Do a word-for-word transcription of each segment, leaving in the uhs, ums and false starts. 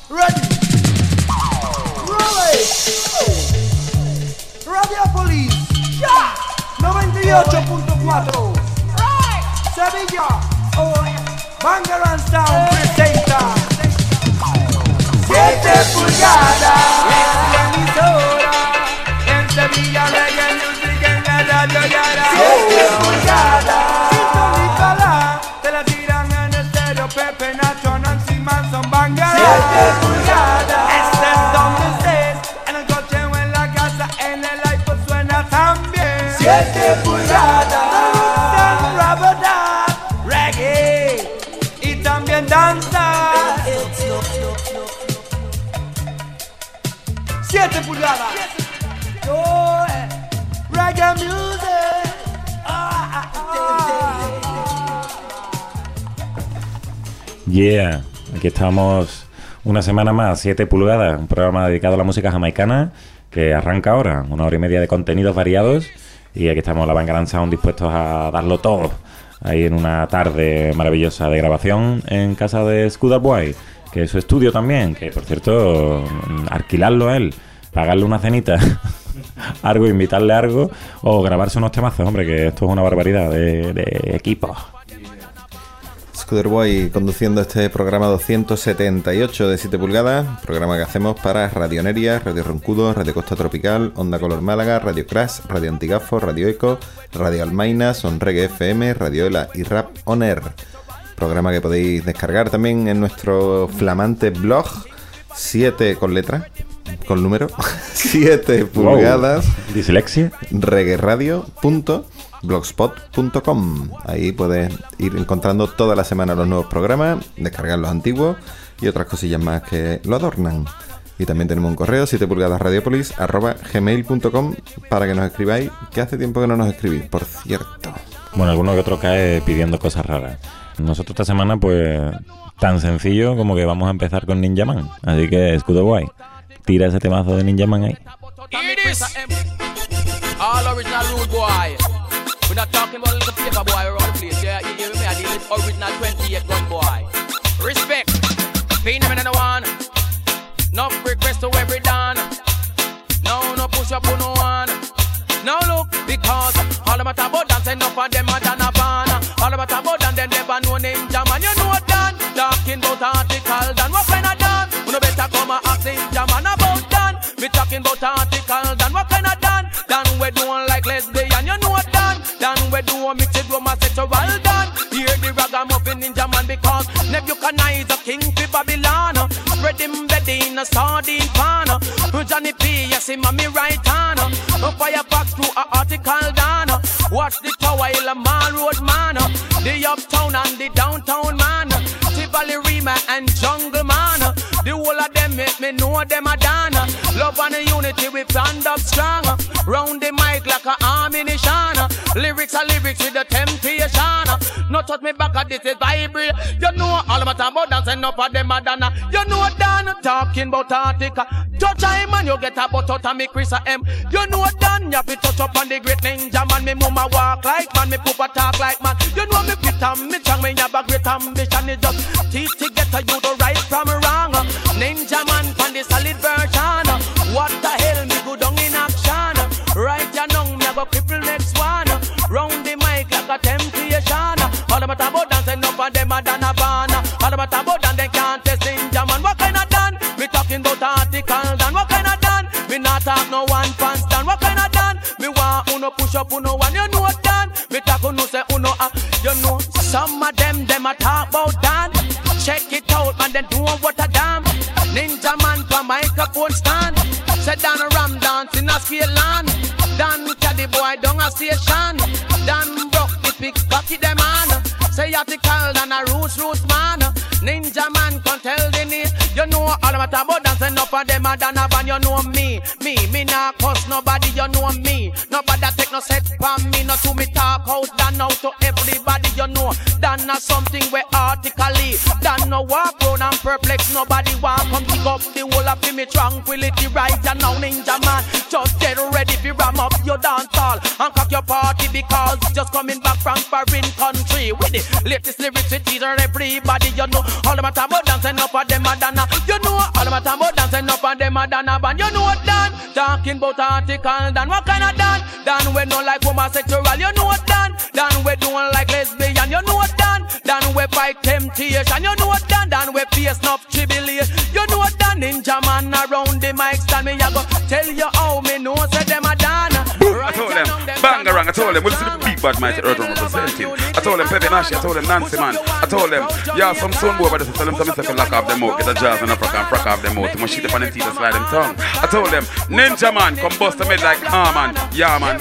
Ready. Roll it. Radiopolis. Ya. noventa y ocho punto cuatro. Sevilla. Bangarang Sound presenta siete pulgadas. Es la emisora. En Sevilla Reggae Music en la radio Yara. siete pulgadas. Sintonízala. Te la tiran en estéreo. Pepe, Nacho, Nancy Manson, Bangarang. siete pulgadas. Este es donde estés. En el coche o en la casa. En el iPod suena también. siete pulgadas. Reggae y también danza. Siete pulgadas. Oh, reggae music. Ah, ah, ah. Yeah, aquí estamos una semana más, siete pulgadas, un programa dedicado a la música jamaicana que arranca ahora, una hora y media de contenidos variados, y aquí estamos la Bangarang Sound dispuestos a darlo todo ahí en una tarde maravillosa de grabación en casa de Scooter Boy, que es su estudio también, que por cierto, alquilarlo a él, pagarle una cenita, algo, invitarle algo, o grabarse unos temazos, hombre, que esto es una barbaridad de, de equipos. Scooter Boy conduciendo este programa doscientos setenta y ocho de siete pulgadas, programa que hacemos para Radio Neria, Radio Roncudo, Radio Costa Tropical, Onda Color Málaga, Radio Crash, Radio Antigafo, Radio Eco, Radio Almaina, Son Reggae F M, Radio Ela y Rap On Air. Programa que podéis descargar también en nuestro flamante blog, siete con letra, con número, siete pulgadas, wow. Dislexia, reggaeradio punto blogspot punto com. Ahí puedes ir encontrando toda la semana los nuevos programas, descargar los antiguos y otras cosillas más que lo adornan. Y también tenemos un correo, siete pulgadas radiopolis arroba gmail punto com, para que nos escribáis, que hace tiempo que no nos escribís, por cierto. Bueno, alguno que otro cae pidiendo cosas raras. Nosotros esta semana, pues, tan sencillo como que vamos a empezar con Ninja Man. Así que, Scooter Boy, tira ese temazo de Ninja Man ahí. All original rude boy. We're not talking about a little paper boy around the place. Yeah, you hear me? I deal with original twenty-eight gun boy. Respect. Phenomenon no one. No request to every dawn. No, no push up on no one. Now look, because all about about dance, enough of them are done a ban. All about about dance, they never know Ninja Man. You know what done? Talking about article done. What kind of done? You know better come and ask Ninja Man about done. Me talking about article done. What kind of done? Done we doing like lesbian. You know what done? Done we do a mixed homosexual done. Hear the ragamuffin Ninja Man because Nebuchadnezzar king for Babylon. Spread him bed in a sardine pan. Johnny P, yes him and me right hand. Firefox through a article down. Watch the Tower Hill and Mall Road man. The uptown and the downtown man. Tivoli Rima and Jungle man. The whole of them make me know them a done. Love and unity we stand up strong. Round the mic like a ammunition. Lyrics are lyrics with the temptation. No touch me back at this is vibrate. You know all about about dance and up of them a done. You know done talking about article. Touch him and you get a butt out of me Chris M. You know done you be touch up on the great Ninja Man. Me mama walk like man, me papa talk like man. You know me fit and me strong, me have a great ambition. It's just teach to get a you the right from wrong. Ninja Man from the solid version. What the hell me go down in action. Right ya now me a go cripple next one. Round the mic like a temptation. All about about dance and up of them a done a ban. All about about dance they can't test Ninja Man. What kind of done? Me talking about article done. What kind of done? Me not talk no one pants done. What kind of done? Me want uno push up uno one. You know what done? Me talk uno say uno ah. You know some of them them a talk about done. Check it out man, then do what a damn. Ninja Man for microphone stand. Set down a ram dance in a scale land. Dan caddy boy down a station. Dan broke the pickpocket them man. Say article than a roots roots man. Ninja Man can tell the name. You know all about about dancing up for them a done a van. You know me, me, me not cuss nobody. You know me, nobody take no set from me. Not to me talk out, done out to everybody. You know, done a something where artically. Done no walk round and perplex. Nobody want come pick up the whole of me tranquility right. And now Ninja Man, just get ready to ram up your dance hall. and cock your party because just coming back from foreign country with the latest lyrics with teaser everybody. You know all them a talk about dancing up and them a dana. You know all them a talk about dancing up and them a dana. But you know what Dan? Talking about article Dan. What kind of Dan? Dan we don't like homosexual. You know what Dan? Dan we don't like lesbian. You know what Dan? Dan we fight temptation. You know what Dan? Dan we face enough tribulation. You know what Dan? Ninja man around the mic stand. Me I go tell you how me know say them a Dan. I told them, Bangarang, I told them, we'll see the big bad mighty earth representing. I told them, Pepe Nashi, I told them, Nancy man. I told them, yeah, some son boy, but I tell them something to lock off them out, get a jazz in Africa and frack off them out. You must shit up on them teeth and slide them tongue. I told them, Ninja man, come bust them head like, ah man, yeah man.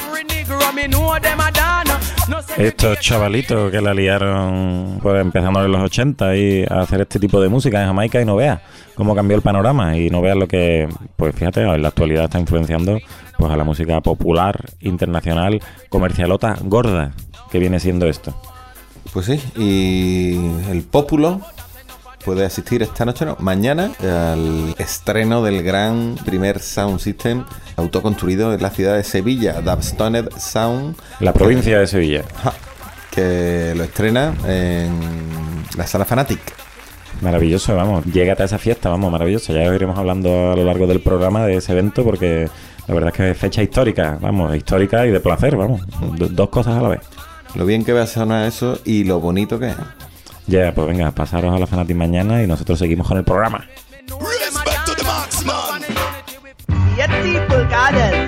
Estos chavalitos que la liaron pues, empezando en los ochenta y a hacer este tipo de música en Jamaica y no veas cómo cambió el panorama y no veas lo que, pues fíjate, en la actualidad está influenciando pues a la música popular, internacional, comercialota, gorda, que viene siendo esto. Pues sí, y el Pópulo puede asistir esta noche, no, mañana, al estreno del gran primer sound system autoconstruido en la ciudad de Sevilla, Dubstoned Sound. La provincia que, de Sevilla. Ja, que lo estrena en la Sala Fanatic. Maravilloso, vamos, llégate a esa fiesta, vamos, maravilloso. Ya iremos hablando a lo largo del programa de ese evento porque la verdad es que es fecha histórica, vamos, histórica y de placer, vamos, D- dos cosas a la vez. Lo bien que va a sonar eso y lo bonito que es. Ya, yeah, pues venga, pasaros a la Fanatic mañana y nosotros seguimos con el programa. Respect to the Marksman. siete pulgadas.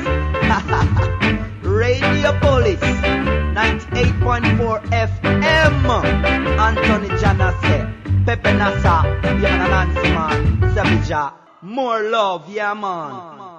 Radio Police ninety-eight point four F M. Anthony Janase, Pepe Nasa, Yana Nancy man, Sevilla. More love, yeah man.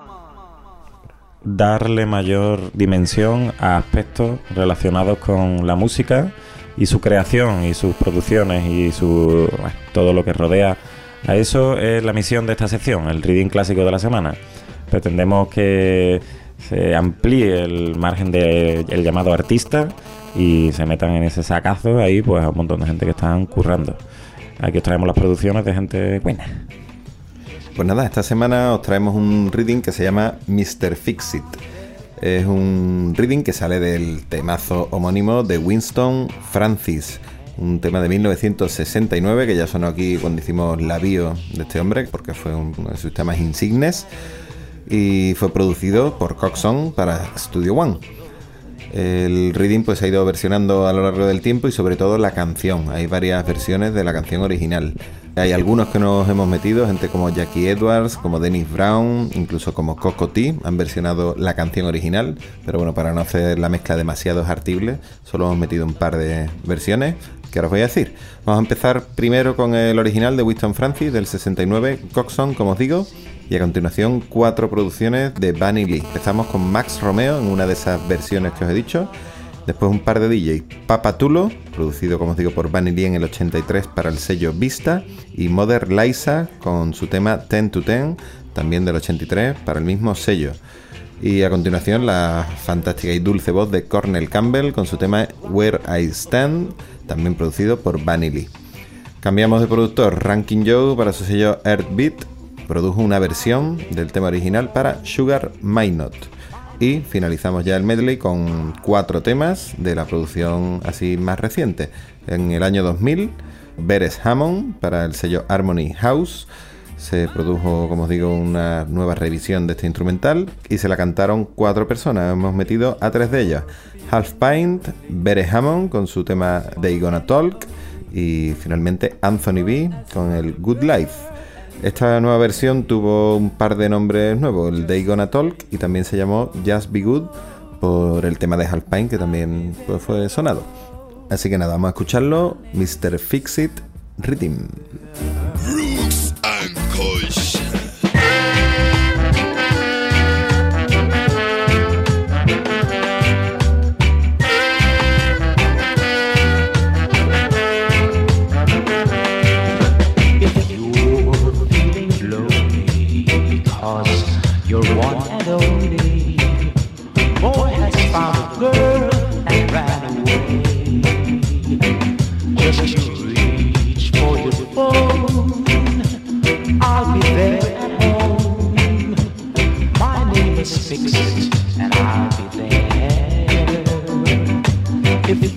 Darle mayor dimensión a aspectos relacionados con la música y su creación y sus producciones y su bueno, todo lo que rodea a eso es la misión de esta sección, el reading clásico de la semana. Pretendemos que se amplíe el margen del de llamado artista y se metan en ese sacazo ahí pues a un montón de gente que están currando. Aquí os traemos las producciones de gente buena. Pues nada, esta semana os traemos un reading que se llama mister Fixit. Es un reading que sale del temazo homónimo de Winston Francis, un tema de mil novecientos sesenta y nueve que ya sonó aquí cuando hicimos la bio de este hombre, porque fue uno de sus temas insignes, y fue producido por Coxsone para Studio One. El reading pues ha ido versionando a lo largo del tiempo y sobre todo la canción. Hay varias versiones de la canción original. Hay algunos que nos hemos metido, gente como Jackie Edwards, como Dennis Brown, incluso como Coco T, han versionado la canción original, pero bueno, para no hacer la mezcla demasiado hartible, solo hemos metido un par de versiones que ahora os voy a decir. Vamos a empezar primero con el original de Winston Francis del sesenta y nueve, Coxsone, como os digo, y a continuación cuatro producciones de Bunny Lee. Empezamos con Max Romeo en una de esas versiones que os he dicho. Después un par de D Js, Papa Tulo, producido como os digo por Bunny Lee en el ochenta y tres para el sello Vista, y Mother Liza con su tema ten to ten, también del ochenta y tres para el mismo sello. Y a continuación la fantástica y dulce voz de Cornel Campbell con su tema Where I Stand, también producido por Bunny Lee. Cambiamos de productor, Rankin Joe para su sello Earthbeat produjo una versión del tema original para Sugar Minot. Y finalizamos ya el medley con cuatro temas de la producción así más reciente. En el año dos mil, Beres Hammond para el sello Harmony House. Se produjo, como os digo, una nueva revisión de este instrumental y se la cantaron cuatro personas. Hemos metido a tres de ellas. Half Pint, Beres Hammond con su tema They Gonna Talk y finalmente Anthony B con el Good Life. Esta nueva versión tuvo un par de nombres nuevos, el They Gonna Talk, y también se llamó Just Be Good por el tema de Half Pint, que también pues, fue sonado. Así que nada, vamos a escucharlo, mister Fixit Rhythm. Roots and Kush. You're one and only. Boy has found a girl and ran away. Just reach for your phone.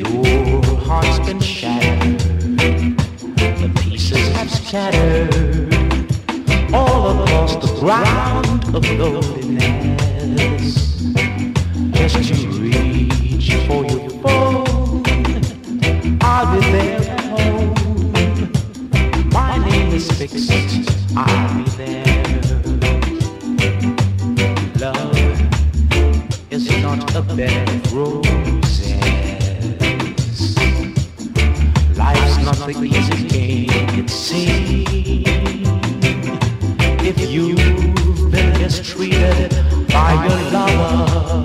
your heart's been shattered, the pieces have scattered all across the ground of loneliness. Just you reach for your phone, I'll be there at home. My name is Fixed, I'll be there. Love is not a bed of roses. Life's not the easy game it seems. If you've been mistreated by your lover,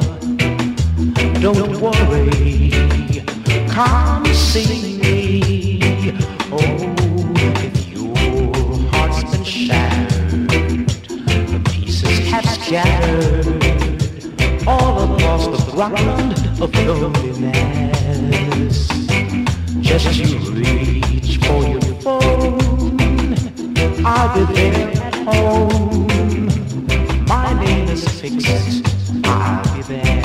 don't worry, come see me. Oh, if your heart's been shattered, the pieces have scattered all across the ground of loneliness. Just you reach for your phone, I'll be there at home. My name is Fixed, I'll be there.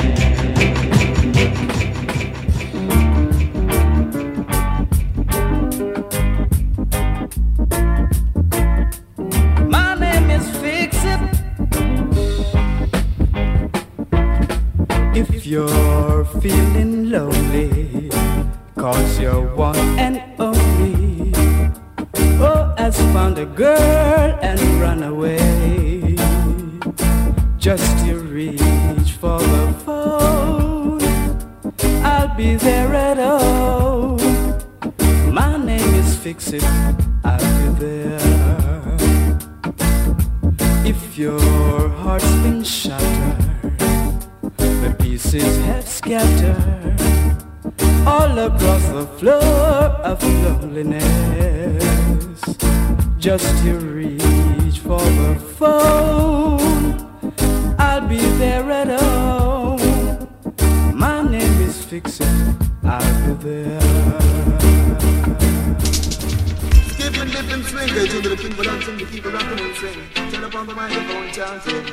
My name is Fix-It. If you're feeling lonely, cause you're one and only, oh, has found a girl and run away. Just you reach for the phone, I'll be there at home. My name is Fix-It, I'll be there. If your heart's been shattered, the pieces have scattered all across the floor of loneliness. Just you reach for the phone, I'll be there at home. My name is Fix-It, I'll be there. Skip and dip and swing, they do the people don't sing, the people rockin' and sing. Turn up on the microphone, chanting.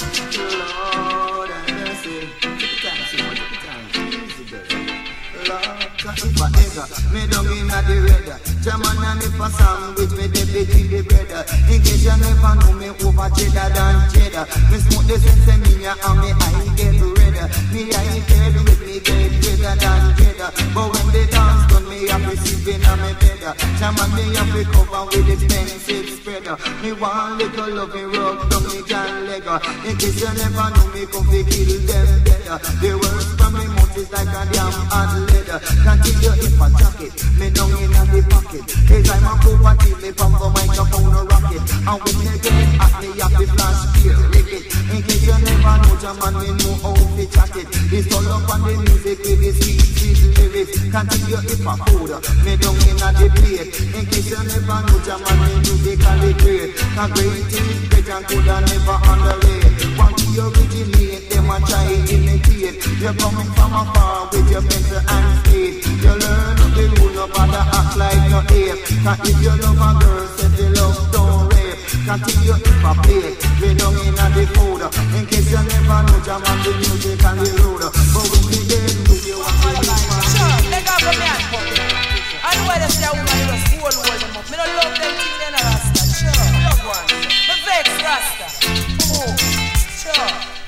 Lord, I mercy. Take the time, see what take the time, easy girl. Lord, if I ever, me down in the red. German and if a sandwich, me dip it in the bread. In case you never know me over cheddar than cheddar. Me smoke the sesame and me eye get red. Me eye get with me get redder than cheddar. But when they dance done, me have to sleep in a me bed. German me have to cover with expensive spreader. Me want little love me rub down me can leg. In case you never know me come to kill them dead. The worst from me mouth is like a damn hard leather. Can't give you if a jacket, me down in a the pocket. Cause I'm a poverty, me pump the microphone a rocket. And when you get at me, you have to flash here, lick it. In case you never know, German, me know how to chat it. It's all up on the music with the sweet, sweet lyrics. Can't give you if a food, me down in a the plate. In case you never know, German, me musically great. Cause great is great and could have never underrate. Want to originate, them a try imitate. You're coming from afar with your pencil and slate. You learn up the rule, no bother act like no ape. Cause if you love a girl, say the love don't rape. Continue if I play, we don't in a the food. In case you never know, jam on the music and the road. But when we get to you, what we do, man. Sure, let go from me and fuck them. I know why they say I want to just hold hold them up. Me don't love them things, they not Rasta. Sure, love one. Me vex Rasta. Oh, sure.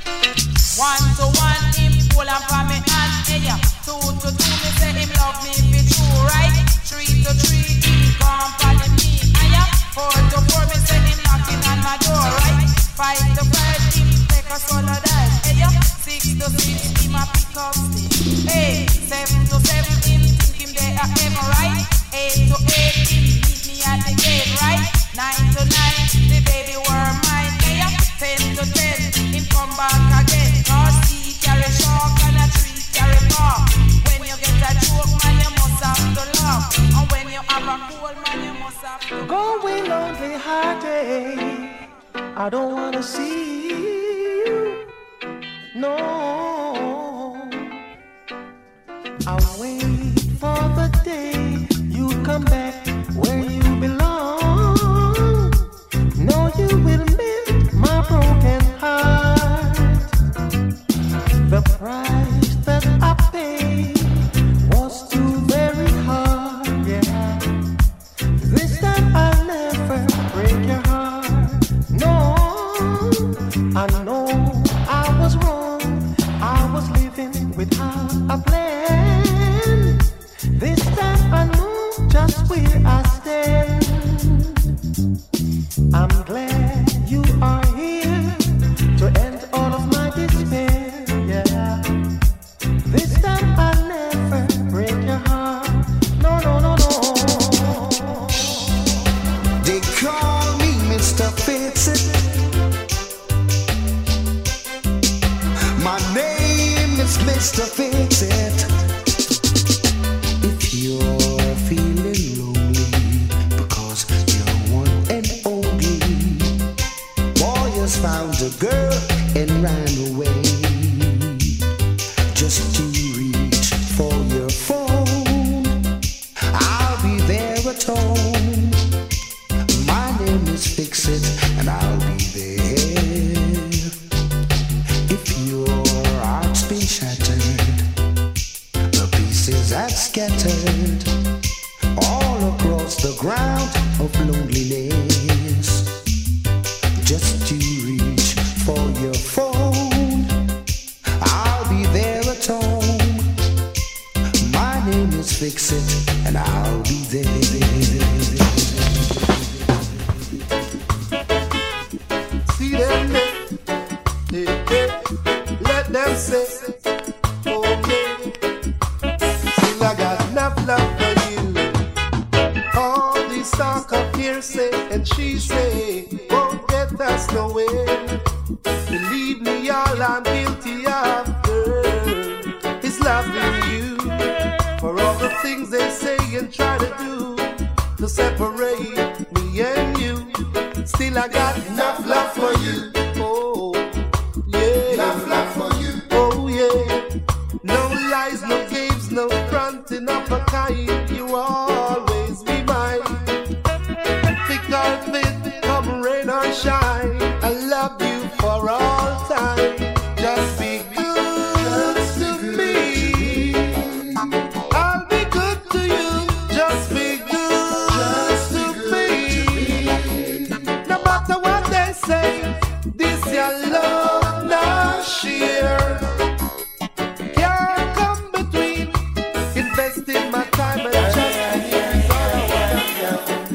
One to one, him pull up for me and hey, yeah. Two to two, me say him love me if it's true, right? Three to three, him come follow me, and yeah. Four to four, me say him knocking on my door, right? Five to five, him take a solo dive, hey, yeah. Six to six, him a pick up stick. Hey, seven to seven, him think him there at heaven, right? Eight to eight, him meet me at the gate, right? Nine to nine, the baby were mine, hey, yeah. Ten to ten, him come back again. Cause he carry shark and a tree carry bark. When you get a joke, man, you must have to laugh. And when you have a cold, man, you must have to go away, lonely hearted. I don't wanna see you. No, I wait for the day you come back where you belong. No, you will mend my broken heart. The price that I paid was tone. My name is Fix It, and I'll be there. If your heart's been shattered, the pieces have scattered all across the ground of loneliness. Just to reach for your phone, I'll be there at home. My name is Fix It, and I'll be there. See them there, hey, hey. Let them say, okay. Still I got enough love for you. All these talk of hearsay and she say won't get us nowhere. Believe me, all I'm guilty of, girl, is loving you. For all the things they say and try to do to separate me and you, still I got enough love for you. Oh, yeah. Enough love for you. Oh, yeah. No lies, no games, no fronting of a kind. You always be mine. Thick or thin, come rain or shine, I love you for all time. Just be good to me. I'll be good to you. Just be good to me. No matter what they say, this your love not share. Can't come between. Investing my time and just is all I want.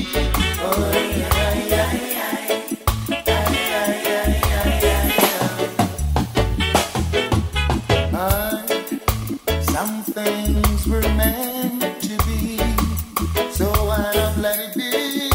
Some things were meant to be, so why not let it be?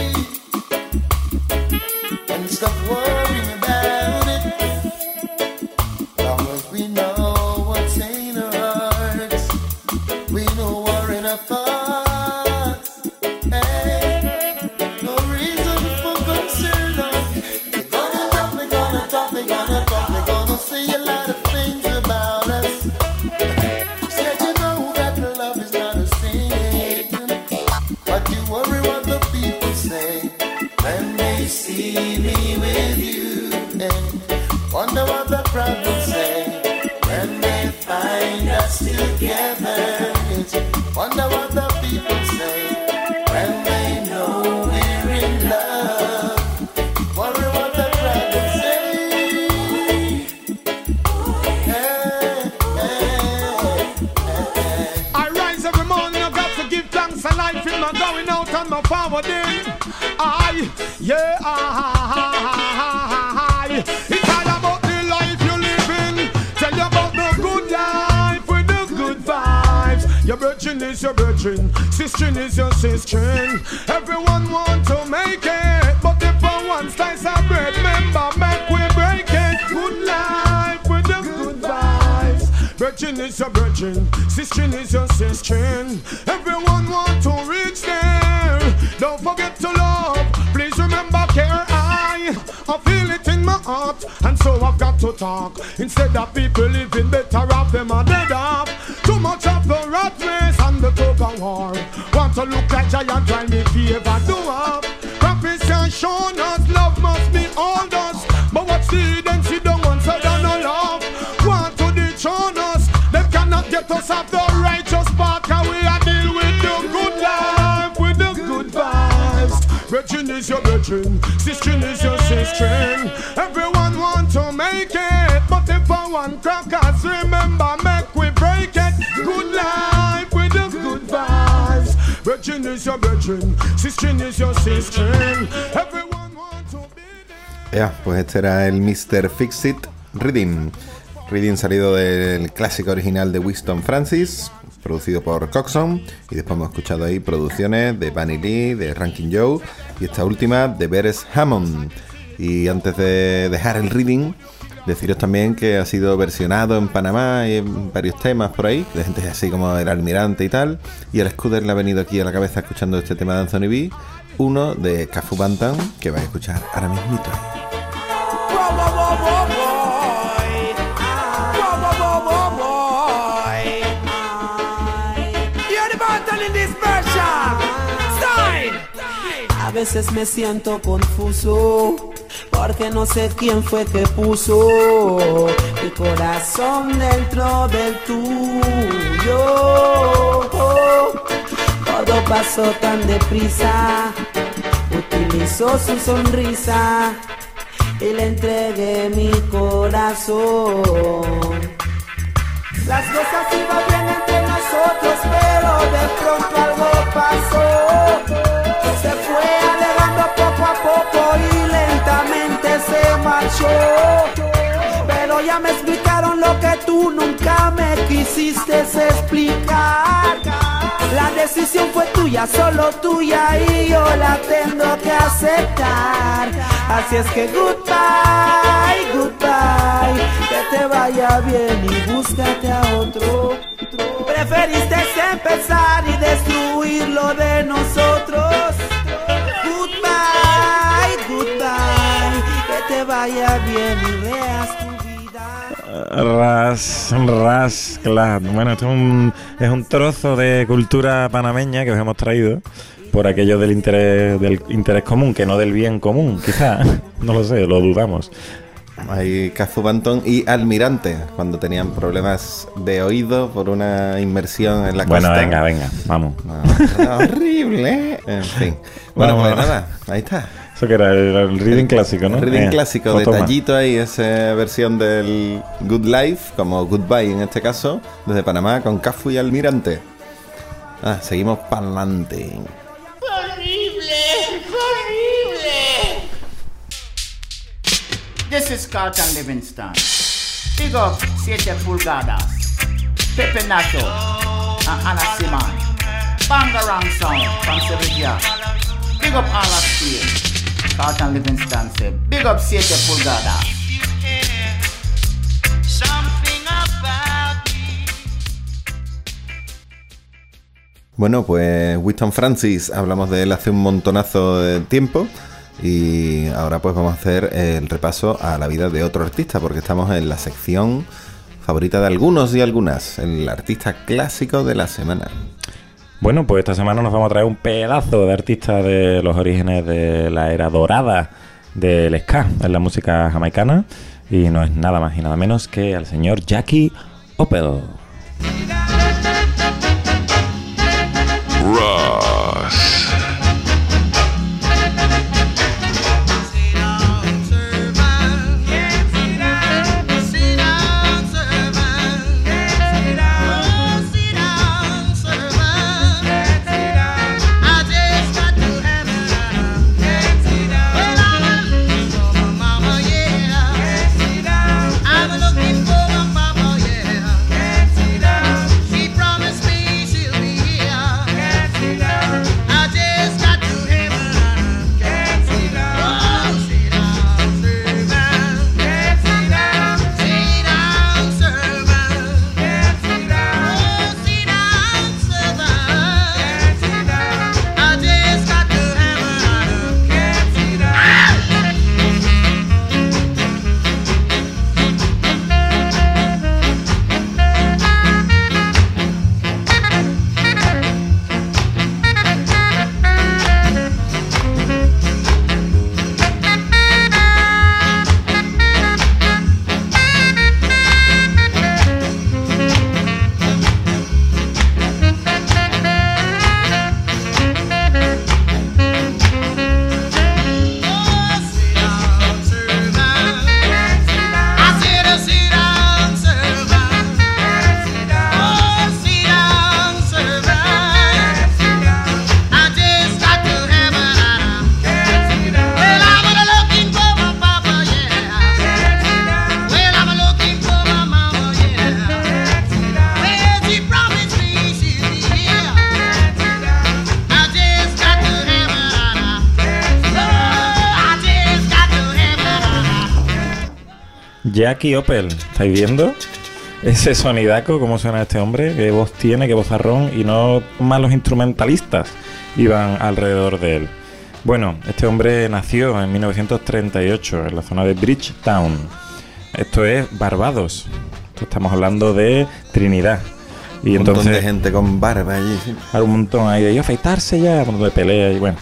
And stop worrying about it. Long as we know what's in our hearts, we know we're in our thoughts. Hey, no reason for concern. We're gonna talk, we're gonna talk, we're gonna talk, we're gonna say a lot of things about us. Said you know that love is not a sin, but you worry what the people say when they see me with you, and wonder what the crowd will say when they find us together. Wonder what the people say when they know we're in love. Worry what the crowd will say. Hey, hey. I rise every morning, I got to give thanks for life in my going out and my forwarding. I, yeah, I, it's all about the life you're living. Tell you about the good life with the good vibes. Your virgin is your virgin, sister is your sister. Everyone want to make it, but if for one slice of bread, remember, make we break it. Good life with the good vibes. Virgin is your virgin, sister is your sister. Everyone want to reach there. Don't forget to love, please remember care. I, I feel it in my heart, and so I've got to talk. Instead of people living better off, them are dead off. Too much of the rat race and the tug of war. Want to look like giant, try me favor, do up. Prophets have shown us love must be all us. But what's the hidden? See the one side and no love. Want to dethrone us, they cannot get us off the righteous path. Cause we are deal with the good life, with the good vibes. Virgin is your virgin, sister is your sister. Everyone want to make it, but if for one crackers, remember, make we break it. Good life with the good vibes. Virgin is your virgin, sister is your sister. Everyone want to be there. Ya, pues este era el mister Fix It Reading. Reading salido del clásico original de Winston Francis, producido por Coxon, y después hemos escuchado ahí producciones de Bunny Lee, de Ranking Joe, y esta última de Beres Hammond. Y antes de dejar el Reading, deciros también que ha sido versionado en Panamá y en varios temas por ahí, de gente así como el Almirante y tal, y el Scooter le ha venido aquí a la cabeza escuchando este tema de Anthony B, uno de Cafu Bantam, que vais a escuchar ahora mismito. veces me siento confuso, porque no sé quién fue que puso mi corazón dentro del tuyo. Todo pasó tan deprisa, utilizó su sonrisa y le entregué mi corazón. Las cosas iban bien entre nosotros, pero de pronto algo pasó. Se fue alejando poco a poco y lentamente se marchó. Pero ya me explicaron lo que tú nunca me quisiste explicar. La decisión fue tuya, solo tuya, y yo la tengo que aceptar. Así es que goodbye, goodbye, que te vaya bien y búscate a otro. Preferiste empezar y destruir lo de nosotros. Goodbye, goodbye, que te vaya bien y veas tu vida. Ras, ras, claro. Bueno, esto es un, es un trozo de cultura panameña que os hemos traído por aquello del interés, del interés común, que no del bien común, quizá. No lo sé, lo dudamos. Hay Cazu Bantón y Almirante, cuando tenían problemas de oído por una inmersión en la costa. Bueno, venga, venga, vamos. No, no, horrible. En fin. Bueno, bueno, pues nada, ahí está. Eso que era el, el reading clásico, ¿no? El reading eh, clásico, pues detallito ahí, esa versión del Good Life, como Goodbye en este caso, desde Panamá, con Cafu y Almirante. Ah, seguimos para adelante. ¡Horrible! ¡Horrible! This is Carlton Livingston. Big up siete pulgadas. Pepe Nacho and Anna Simon. Bangarang Sound from Sevilla. Big up all of Steel. Carlton Livingston said, big up siete pulgadas. Bueno, pues Winston Francis, hablamos de él hace un montonazo de tiempo. Y ahora pues vamos a hacer el repaso a la vida de otro artista, porque estamos en la sección favorita de algunos y algunas, el artista clásico de la semana. Bueno, pues esta semana nos vamos a traer un pedazo de artista de los orígenes de la era dorada del ska en la música jamaicana, y no es nada más y nada menos que al señor Jackie Opel. Ross. Jackie Opel, ¿estáis viendo? Ese sonidaco, cómo suena este hombre, qué voz tiene, qué vozarrón, y no más los instrumentalistas iban alrededor de él. Bueno, este hombre nació en mil novecientos treinta y ocho en la zona de Bridgetown. Esto es Barbados. Esto estamos hablando de Trinidad. Y un entonces, montón de gente con barba allí. ¿Sí? Hay un montón ahí de ellos afeitarse ya, un montón de pelea y bueno.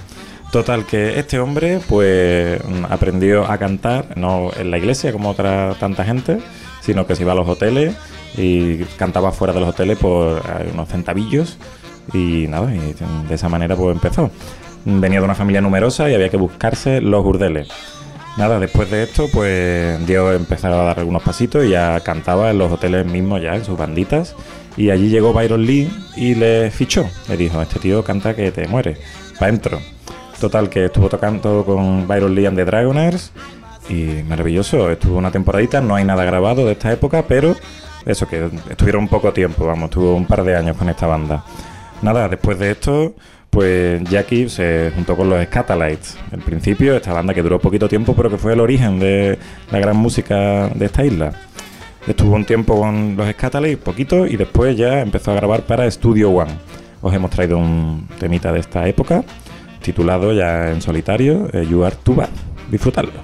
Total, que este hombre pues aprendió a cantar, no en la iglesia como otra tanta gente, sino que se iba a los hoteles y cantaba fuera de los hoteles por unos centavillos y nada, y de esa manera pues empezó. Venía de una familia numerosa y había que buscarse los burdeles. Nada, después de esto pues Dios empezó a dar algunos pasitos y ya cantaba en los hoteles mismos ya, en sus banditas, y allí llegó Byron Lee y le fichó, le dijo, este tío canta que te mueres, pa' dentro. Total, que estuvo tocando con Byron Lee and the Dragoners y maravilloso, estuvo una temporadita, no hay nada grabado de esta época, pero eso, que estuvieron un poco tiempo, vamos, estuvo un par de años con esta banda. Nada, después de esto, pues Jackie se juntó con los Scatalites. En principio, esta banda que duró poquito tiempo, pero que fue el origen de la gran música de esta isla. Estuvo un tiempo con los Scatalites, poquito, y después ya empezó a grabar para Studio One. Os hemos traído un temita de esta época, titulado ya en solitario, eh, You Are Too Bad. Disfrutadlo.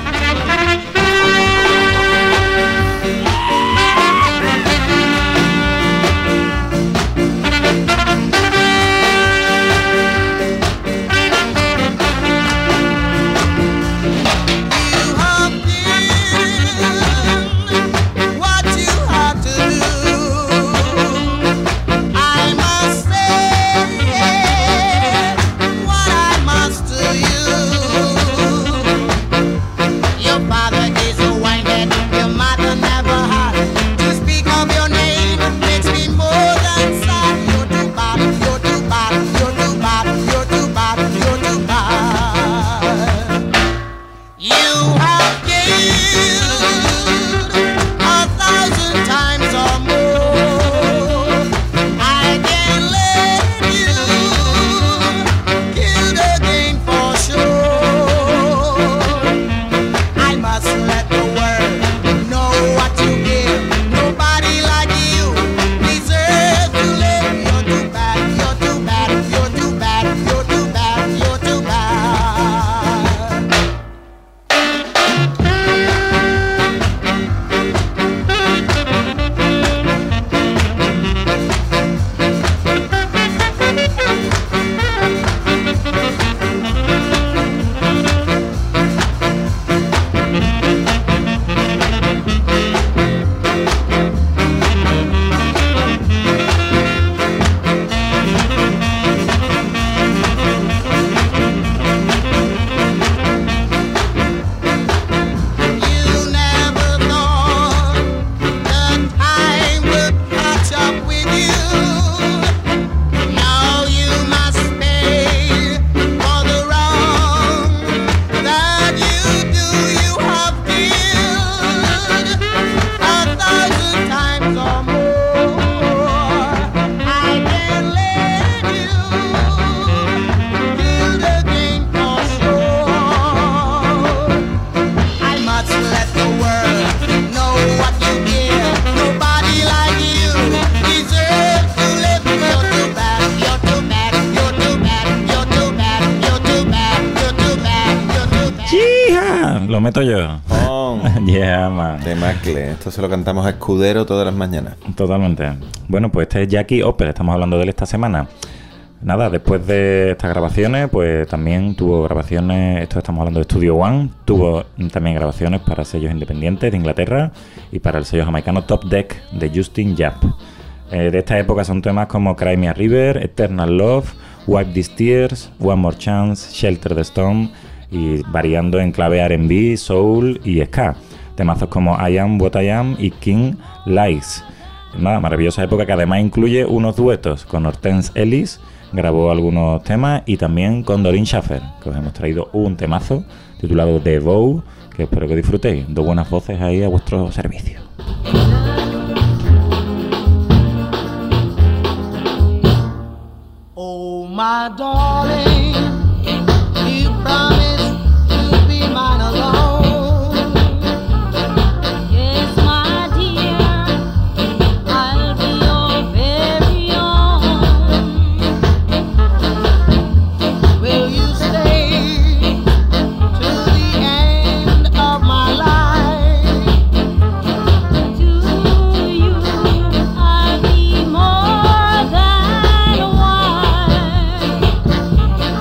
Lo meto yo. Oh. Yeah, man. De Macle. Esto se lo cantamos a Escudero todas las mañanas. Totalmente. Bueno, pues este es Jackie Opel. Estamos hablando de él esta semana. Nada, después de estas grabaciones, pues también tuvo grabaciones. Esto estamos hablando de Studio One. Tuvo también grabaciones para sellos independientes de Inglaterra y para el sello jamaicano Top Deck de Justin Yap. Eh, de esta época son temas como Cry Me a River, Eternal Love, Wipe These Tears, One More Chance, Shelter the Storm, y variando en clave R and B, soul y ska. Temazos como I Am What I Am y King Lies. Nada, maravillosa época que además incluye unos duetos con Hortense Ellis, grabó algunos temas, y también con Doreen Schaffer, que os hemos traído un temazo titulado The Vow, que espero que disfrutéis. Dos buenas voces ahí a vuestro servicio. Oh, my darling, you promised to be mine alone. Yes, my dear, I'll be your very own. Will you stay to the end of my life? To you, I'll be more than wife.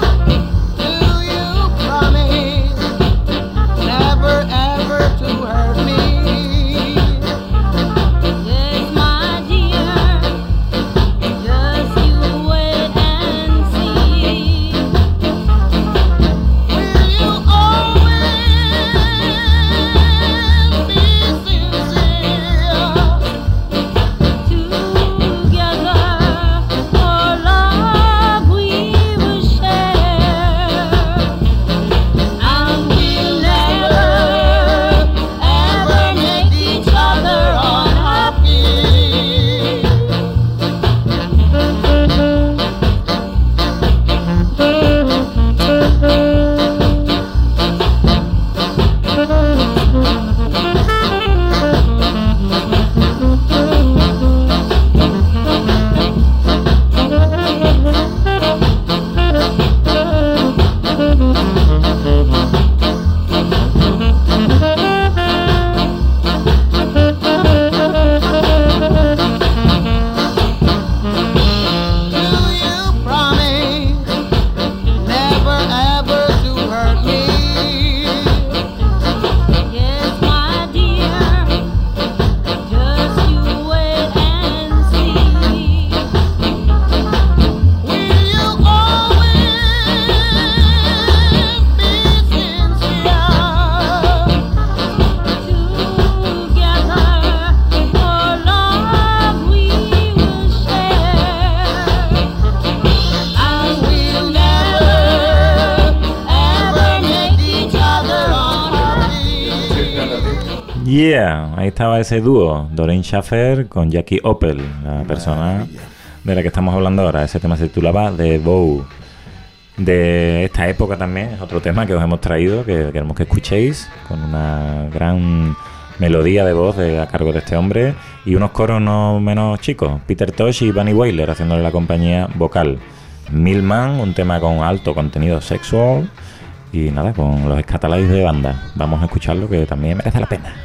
Yeah, ahí estaba ese dúo, Doreen Schaffer con Jackie Opel, la persona de la que estamos hablando ahora. Ese tema se titulaba The Bow. De esta época también es otro tema que os hemos traído, que queremos que escuchéis, con una gran melodía de voz de, a cargo de este hombre y unos coros no menos chicos, Peter Tosh y Bunny Wailer haciéndole la compañía vocal. Milman, un tema con alto contenido sexual y nada, con los Scatalites de banda. Vamos a escucharlo, que también merece la pena.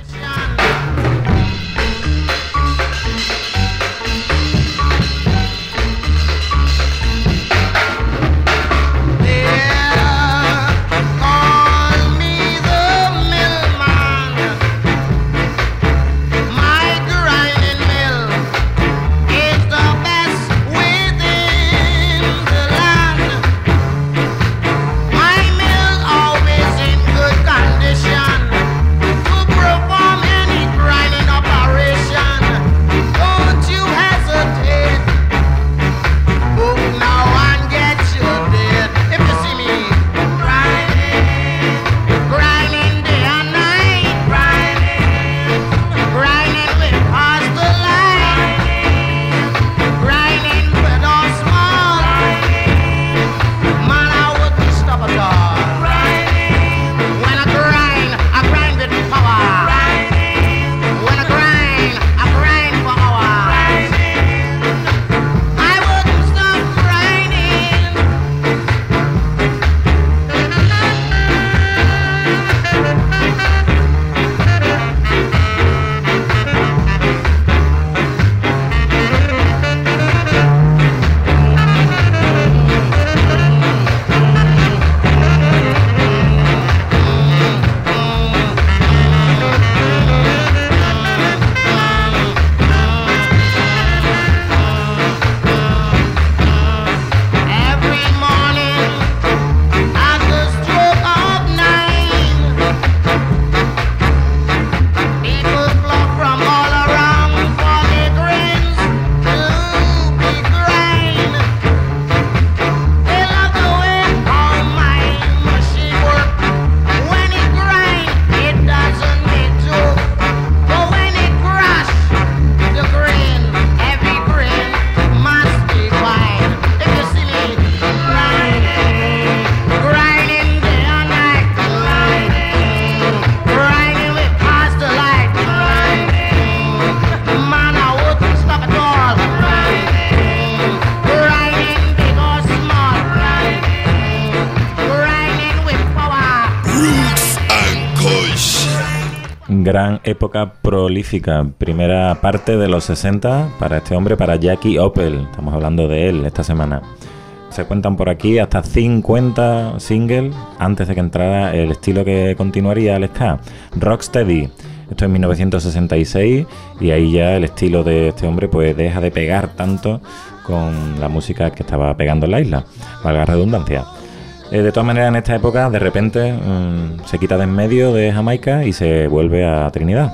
Gran época prolífica, primera parte de los sesenta para este hombre, para Jackie Opel. Estamos hablando de él esta semana. Se cuentan por aquí hasta cincuenta singles antes de que entrara el estilo que continuaría el ska, Rocksteady. Esto es mil novecientos sesenta y seis y ahí ya el estilo de este hombre pues deja de pegar tanto con la música que estaba pegando en la isla, valga la redundancia. Eh, de todas maneras, en esta época, de repente, mmm, se quita de en medio de Jamaica y se vuelve a Trinidad.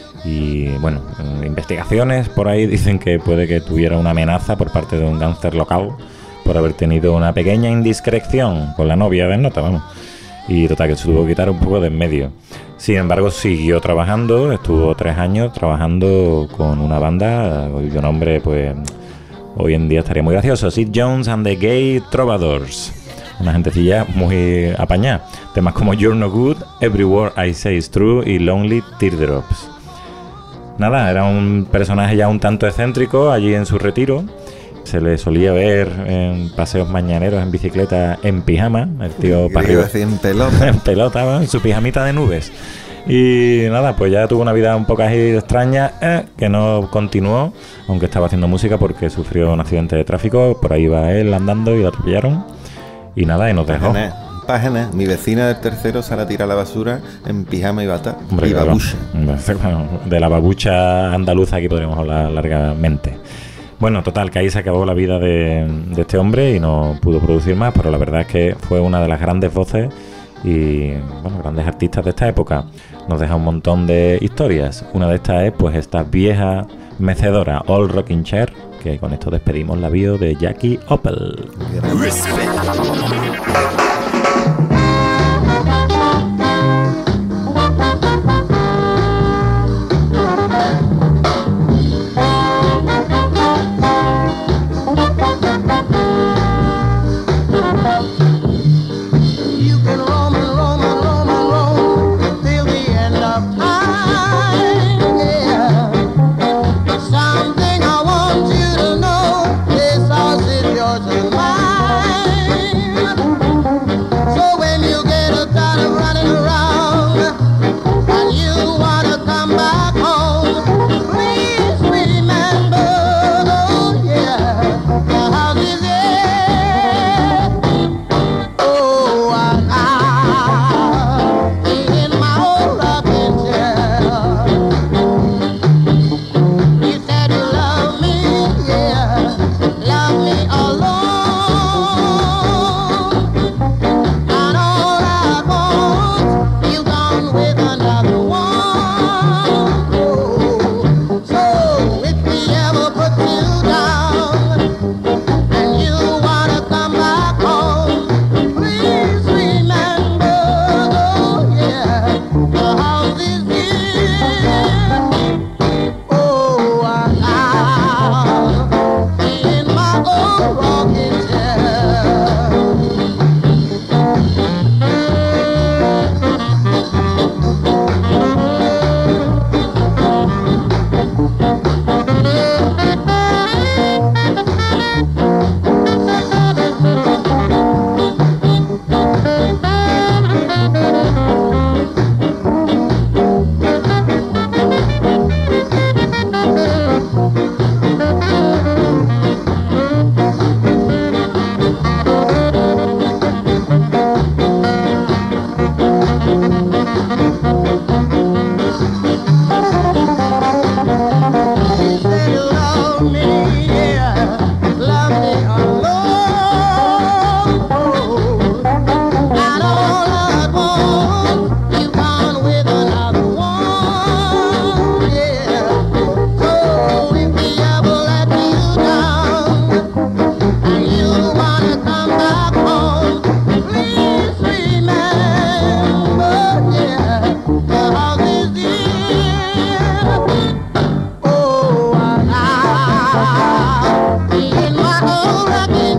Y bueno, eh, investigaciones por ahí dicen que puede que tuviera una amenaza por parte de un gángster local por haber tenido una pequeña indiscreción con la novia de nota, vamos. Y total, que se tuvo que quitar un poco de en medio. Sin embargo, siguió trabajando, estuvo tres años trabajando con una banda cuyo nombre, pues, hoy en día estaría muy gracioso: Sid Jones and the Gay Trovadors. Una gentecilla muy apañada. Temas como You're No Good, Every Word I Say Is True y Lonely Teardrops. Nada, era un personaje ya un tanto excéntrico allí en su retiro. Se le solía ver en paseos mañaneros en bicicleta en pijama. El tío para arriba. En pelota. En pelota, ¿no? En su pijamita de nubes. Y nada, pues ya tuvo una vida un poco así extraña, eh, que no continuó, aunque estaba haciendo música porque sufrió un accidente de tráfico. Por ahí iba él andando y lo atropellaron. Y nada, y nos dejó. Página, página. Mi vecina del tercero sale a tirar la basura en pijama y bata. Hombre, y claro. babucha. De la babucha andaluza aquí podríamos hablar largamente. Bueno, total, que ahí se acabó la vida de, de este hombre y no pudo producir más, pero la verdad es que fue una de las grandes voces y, bueno, grandes artistas de esta época. Nos deja un montón de historias. Una de estas es, pues, esta vieja mecedora, Old Rocking Chair, que con esto despedimos la bio de Jackie Opel. yours and mine. So when you get tired of running around and you wanna come back home, please remember, oh yeah, the house is there. Oh, and I'll be in my old rocking chair. You said you love me, yeah, love me alone. And all at once, you gone with another one. So if we ever put you down and you wanna come back home, please remember, oh yeah, the house is here. Oh, and I'll be in my old rocking chair. You said you love me, yeah, love me alone. And all at once, you gone with another one, yeah. So if we ever let you down and you wanna come back home, please remember, yeah, the house is here. Oh, and I'll be in my old rocking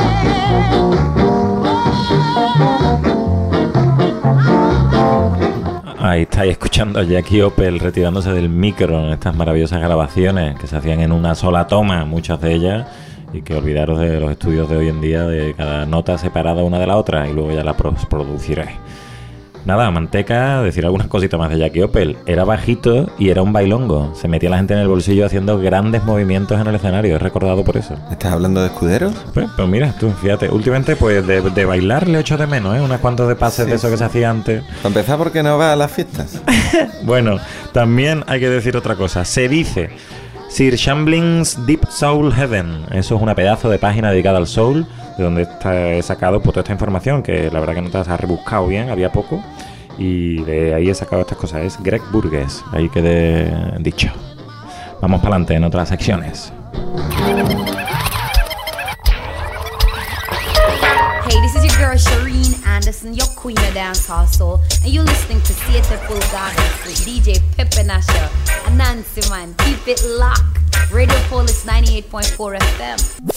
Ahí estáis escuchando a Jackie Opel retirándose del micro en estas maravillosas grabaciones que se hacían en una sola toma, muchas de ellas, y que olvidaros de los estudios de hoy en día, de cada nota separada una de la otra, y luego ya la produciré. Nada, Manteca, decir algunas cositas más de Jackie Opel. Era bajito y era un bailongo. Se metía la gente en el bolsillo haciendo grandes movimientos en el escenario. Es recordado por eso. ¿Estás hablando de Escudero? Pues, pues mira, tú, fíjate. Últimamente, pues de, de bailar le echo de menos, ¿eh? Unas cuantas de pases Sí, de eso que sí. se hacía antes. Para empezar, ¿por qué no vas a las fiestas? Bueno, también hay que decir otra cosa. Se dice Sir Shambling's Deep Soul Heaven. Eso es una pedazo de página dedicada al soul, de donde está, he sacado pues, toda esta información, que la verdad que no te has rebuscado bien, había poco. Y de ahí he sacado estas cosas. Es Greg Burgess, ahí quedé dicho. Vamos para adelante en otras secciones. Hey, this is your girl Shireen Anderson, your queen of dancehall soul, and you're listening to Siete Pulgadas with D J Pepe Nasha and Nancy Man. Keep it locked. Radio Polis ninety-eight point four F M.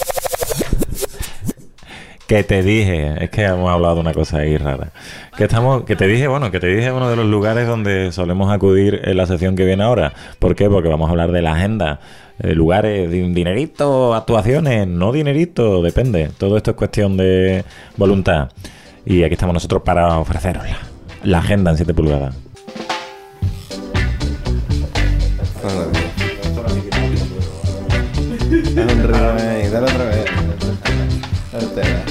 Que te dije, es que hemos hablado de una cosa ahí rara. Que estamos, que te dije, bueno, que te dije uno de los lugares donde solemos acudir en la sección que viene ahora. ¿Por qué? Porque vamos a hablar de la agenda. Eh, lugares, dinerito, actuaciones, no dinerito, depende. Todo esto es cuestión de voluntad. Y aquí estamos nosotros para ofrecerosla. La agenda en siete pulgadas. Dale un remake, dale otra vez. Dale otra vez.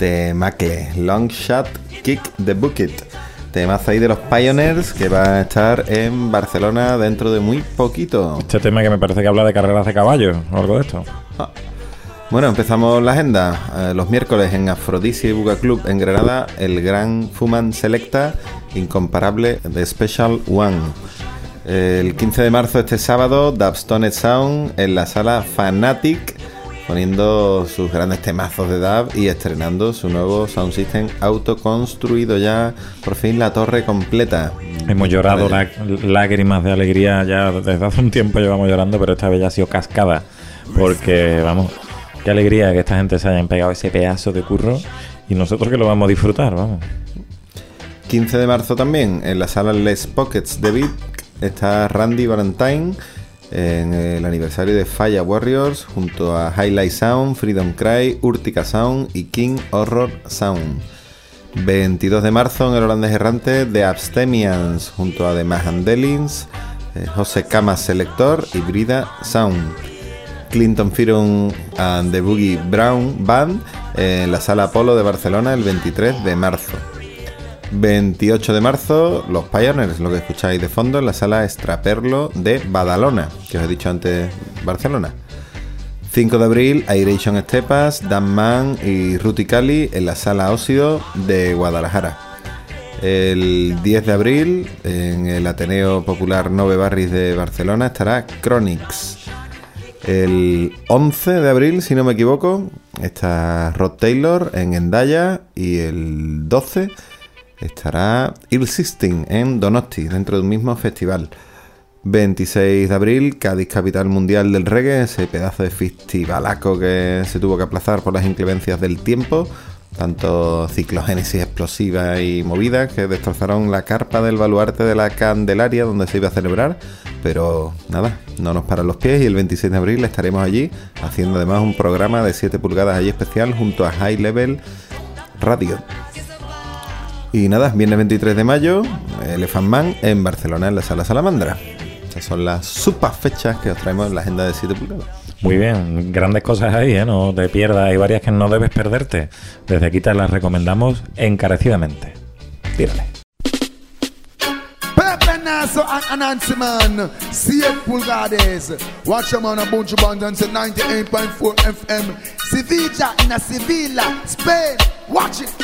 de Macle, Long Shot Kick the Bucket. Temazo ahí de los Pioneers que va a estar en Barcelona dentro de muy poquito. Este tema que me parece que habla de carreras de caballos o algo de esto. Ah. Bueno, empezamos la agenda. Eh, los miércoles en Afrodisia y Buga Club en Granada, el gran Fuman Selecta Incomparable de Special One. El quince de marzo, este sábado, Dubstoned Sound en la sala Fanatic, poniendo sus grandes temazos de dub y estrenando su nuevo sound system autoconstruido ya, por fin la torre completa. Hemos llorado lá- lágrimas de alegría ya desde hace un tiempo, llevamos llorando, pero esta vez ya ha sido cascada, porque vamos, qué alegría que esta gente se hayan pegado ese pedazo de curro y nosotros que lo vamos a disfrutar, vamos. quince de marzo también, en la sala Les Pockets de Vic, está Randy Valentine en el aniversario de Falla Warriors junto a Highlight Sound, Freedom Cry, Urtica Sound y King Horror Sound. veintidós de marzo en el holandés errante The Abstemians junto a The Mahandelins, eh, José Camas Selector y Brida Sound. Clinton Firon and the Boogie Brown Band en la sala Apolo de Barcelona el veintitrés de marzo. veintiocho de marzo, los Pioneers, lo que escucháis de fondo, en la sala Extraperlo de Badalona, que os he dicho antes, Barcelona. cinco de abril, Airation Estepas, Dan Man y Ruti Cali en la sala Óxido de Guadalajara. El diez de abril, en el Ateneo Popular Nove Barris de Barcelona, estará Chronix. El once de abril, si no me equivoco, está Rod Taylor en Hendaya y el doce estará Ill Sisting en Donosti, dentro de un mismo festival. veintiséis de abril, Cádiz, capital mundial del reggae, ese pedazo de festivalaco que se tuvo que aplazar por las inclemencias del tiempo, tanto ciclogénesis explosiva y movidas que destrozaron la carpa del baluarte de la Candelaria donde se iba a celebrar, pero nada, no nos paran los pies y el veintiséis de abril estaremos allí haciendo además un programa de siete pulgadas allí especial junto a High Level Radio. Y nada, viernes veintitrés de mayo, Elephant Man en Barcelona en la Sala Salamandra. Estas son las super fechas que os traemos en la agenda de siete pulgadas. Muy bien, grandes cosas ahí, ¿eh? No te pierdas, hay varias que no debes perderte. Desde aquí te las recomendamos encarecidamente. Tírale. Pepe Naso and Anansi Man, siete pulgadas. Watch them on a bunch of abundance at ninety-eight point four F M. Sevilla in a Sevilla, Spain. Watch it.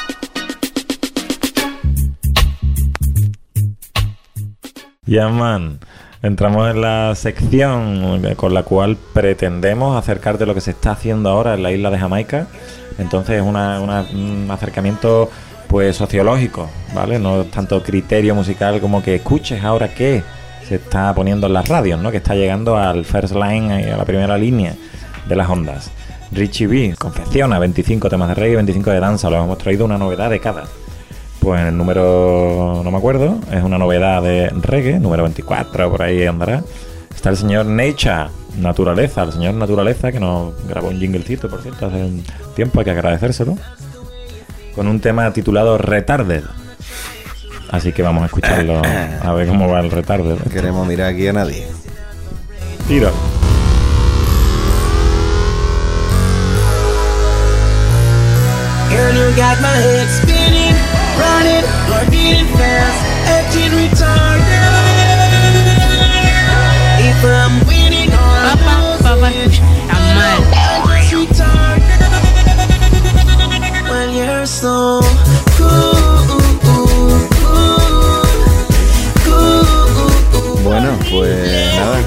Ya, man. Entramos en la sección con la cual pretendemos acercarte lo que se está haciendo ahora en la isla de Jamaica. Entonces es una, una, un acercamiento pues sociológico, ¿vale? No tanto criterio musical como que escuches ahora qué se está poniendo en las radios, ¿no? Que está llegando al first line, a la primera línea de las ondas. Richie B confecciona veinticinco temas de reggae y veinticinco de danza. Lo hemos traído una novedad de cada. Pues el número, no me acuerdo, es una novedad de reggae, número veinticuatro, por ahí andará. Está el señor Nature, Naturaleza, el señor Naturaleza, que nos grabó un jinglecito, por cierto, hace un tiempo, hay que agradecérselo, con un tema titulado Retarded. Así que vamos a escucharlo, a ver cómo va el Retarded. No queremos mirar aquí a nadie. Tiro. Girl, you got my head spinning, running, or beating fast, acting retarded. If I'm winning or I'm losing, I'm just retarded. Well, you're so cool, cool. Bueno, pues nada.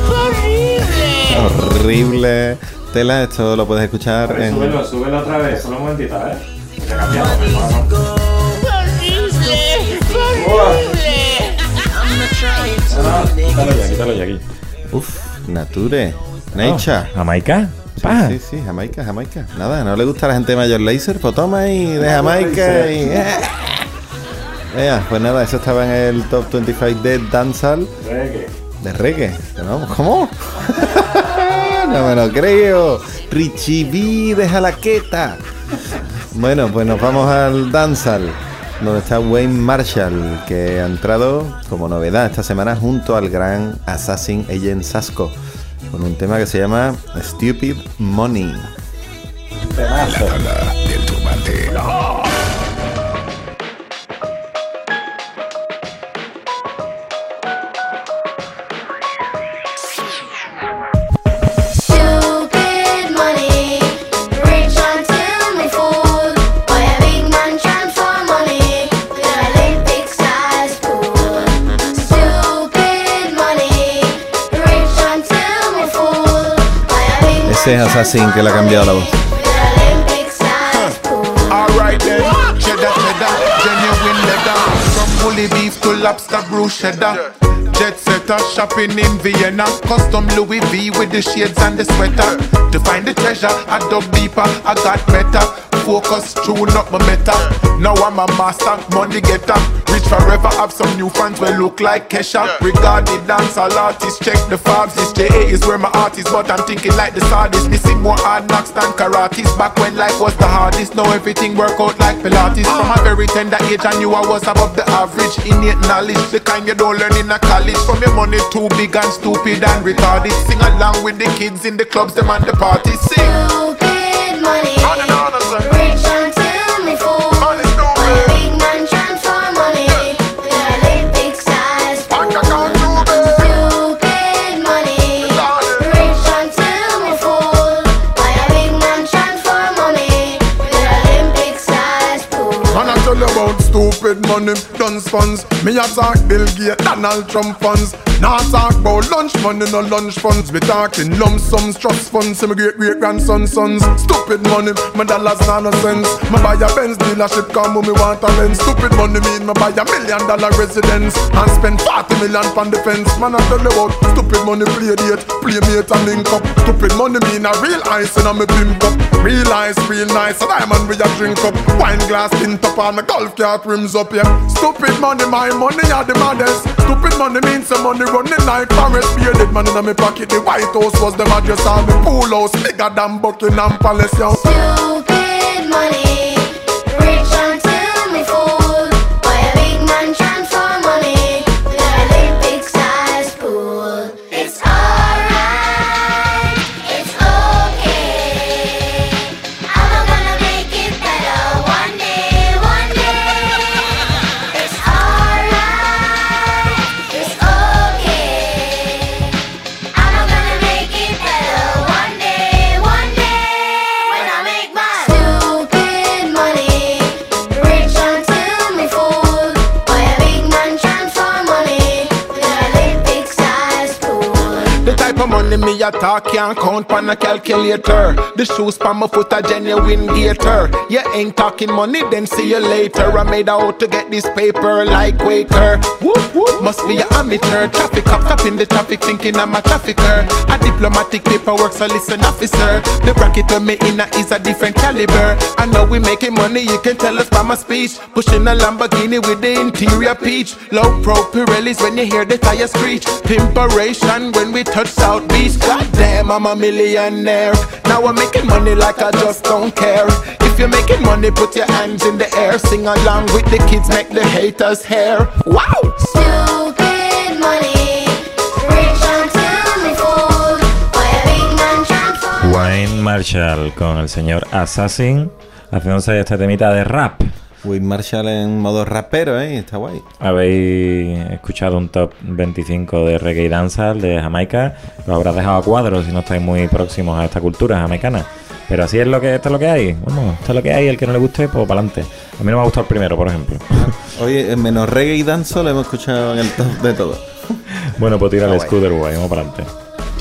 Horrible tela, esto lo puedes escuchar en... Súbelo, súbelo otra vez, solo un momentito, ¿eh? Se ha cambiado. Quítalo ya, quítalo ya aquí. Uf, Nature, Nature. Oh, ¿Jamaica? Sí, sí, sí, Jamaica, Jamaica. Nada, ¿no le gusta a la gente de Major Lazer? Pues toma ahí, de Jamaica y... Vea, pues nada, eso estaba en el top veinticinco de Dancehall. Reggae. ¿De reggae? ¿No? ¿Cómo? No me lo creo. Richie B de Jalaqueta. Bueno, pues nos vamos al Dancehall, donde está Wayne Marshall, que ha entrado como novedad esta semana junto al gran Assassin Agent Sasco, con un tema que se llama Stupid Money. La tabla del turbante. Ese es Assassin que le ha cambiado la voz. Alright then, cheddar, cheddar, genuine leather. From bully beef to lobster bruschetta. Jet setter, shopping in Vienna. Custom Louis V with the shades and the sweater. To find the treasure, I dug deeper, I got better. Focus, tune up my meta. Now I'm a master, money getter. Rich forever, have some new fans will look like Kesha. Regard the dancehall artist, check the fabs. This J A is where my art is, but I'm thinking like the sardis. Missing more hard knocks than karates. Back when life was the hardest, now everything work out like Pilates. From a very tender age, I knew I was above the average. Innate knowledge, the kind you don't learn in a college. From your money too big and stupid and retarded. Sing along with the kids in the clubs, them and the parties. Sing. Stupid money. On and on, and on. Rich until me fool. Money stupid. When a big man transfer money. With a Olympic size pool. Stupid money. Rich until me fool. When a big man transfer money. With a Olympic size pool. Man, I tell you about stupid money, guns funds. Me a talk Bill Gates, Donald Trump funds. Now talk about lunch money, no lunch funds. We talking lump sums, trust funds, see my great great grandson sons. Stupid money, my dollars not no sense. Me buy a Benz dealership, come me want a lens. Stupid money mean me buy a million dollar residence and spend forty million on defense. Man, I tell you about stupid money, play date, play mate and link up. Stupid money mean a real ice in a me pimp cup. Real ice, real nice, a diamond we a drink up. Wine glass tint up and a golf cart rims up, yeah. Stupid money, my money are the maddest. Stupid money means some money running like Paris. Bearded man in my pocket, the White House was the address. And the pool house bigger than Buckingham Palace, yo. Stupid money. Rich until me fool. Why a big man transfer money. With an Olympic size pool. It's alright. It's okay. I'm gonna make it better one day, one day. It's alright. It's okay. I'm gonna make it better one day, one day. When I make my stupid money. Rich until me fool. Why a big man transfer money. With an Olympic size pool. The type of money me a talk can't count pan a calculator. The shoes pan my foot a genuine gator. You ain't talking money, then see you later. I made out to get this paper like Quaker. Whoop whoop, must be a amateur. Traffic cop stop in the traffic thinking I'm a trafficker. A diplomatic paperwork, so listen officer. The bracket to me in a is a different caliber. I know we making money, you can tell us by my speech. Pushing a Lamborghini with the interior peach. Low pro Pirellis when you hear the tire screech. Pimperation when we touch South Beach. God damn, I'm a millionaire. Now I'm making money like I just don't care. If you're making money, put your hands in the air. Sing along with the kids, make the haters hair. Wow! Stupid money. Rich until me fool. Why a big man transfer. Wayne Marshall con el señor Assassin haciéndose este temita de rap. Wayne Marshall en modo rapero, ¿eh? Está guay. Habéis escuchado un top veinticinco de reggae y dancehall de Jamaica. Lo habrás dejado a cuadros si no estáis muy próximos a esta cultura jamaicana. Pero así es lo que esto es lo que hay. Vamos, esto es lo que hay. El que no le guste, pues para adelante. A mí no me ha gustado el primero, por ejemplo. Oye, menos reggae y dancehall lo hemos escuchado en el top de todo. Bueno, pues tira el Scooter Boy. Vamos para adelante.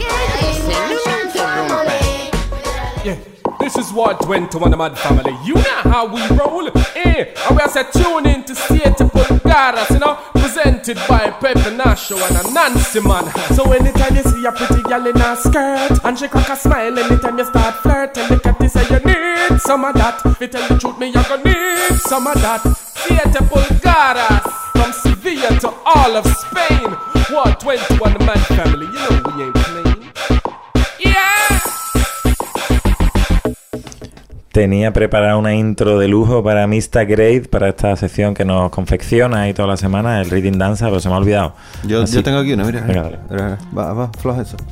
Yeah, this is what went to one of my family. You know how we roll. Eh, and we are set tune in to Siete Pulgadas, you know, presented by Pepe Nacho and a Nancy man. So anytime you see a pretty girl in a skirt and she crack a smile, anytime you start flirting, look at this and you need some of that. If you tell the truth, me you gonna need some of that. Siete Pulgadas from Sevilla to all of Spain. What went to one of my family? You know we ain't playing. Yeah. Tenía preparada una intro de lujo para mister Great, para esta sección que nos confecciona ahí toda la semana, el Reading Danza, pero se me ha olvidado. Yo, yo tengo aquí una, mira. Venga, dale. Mira, va, va, floja eso.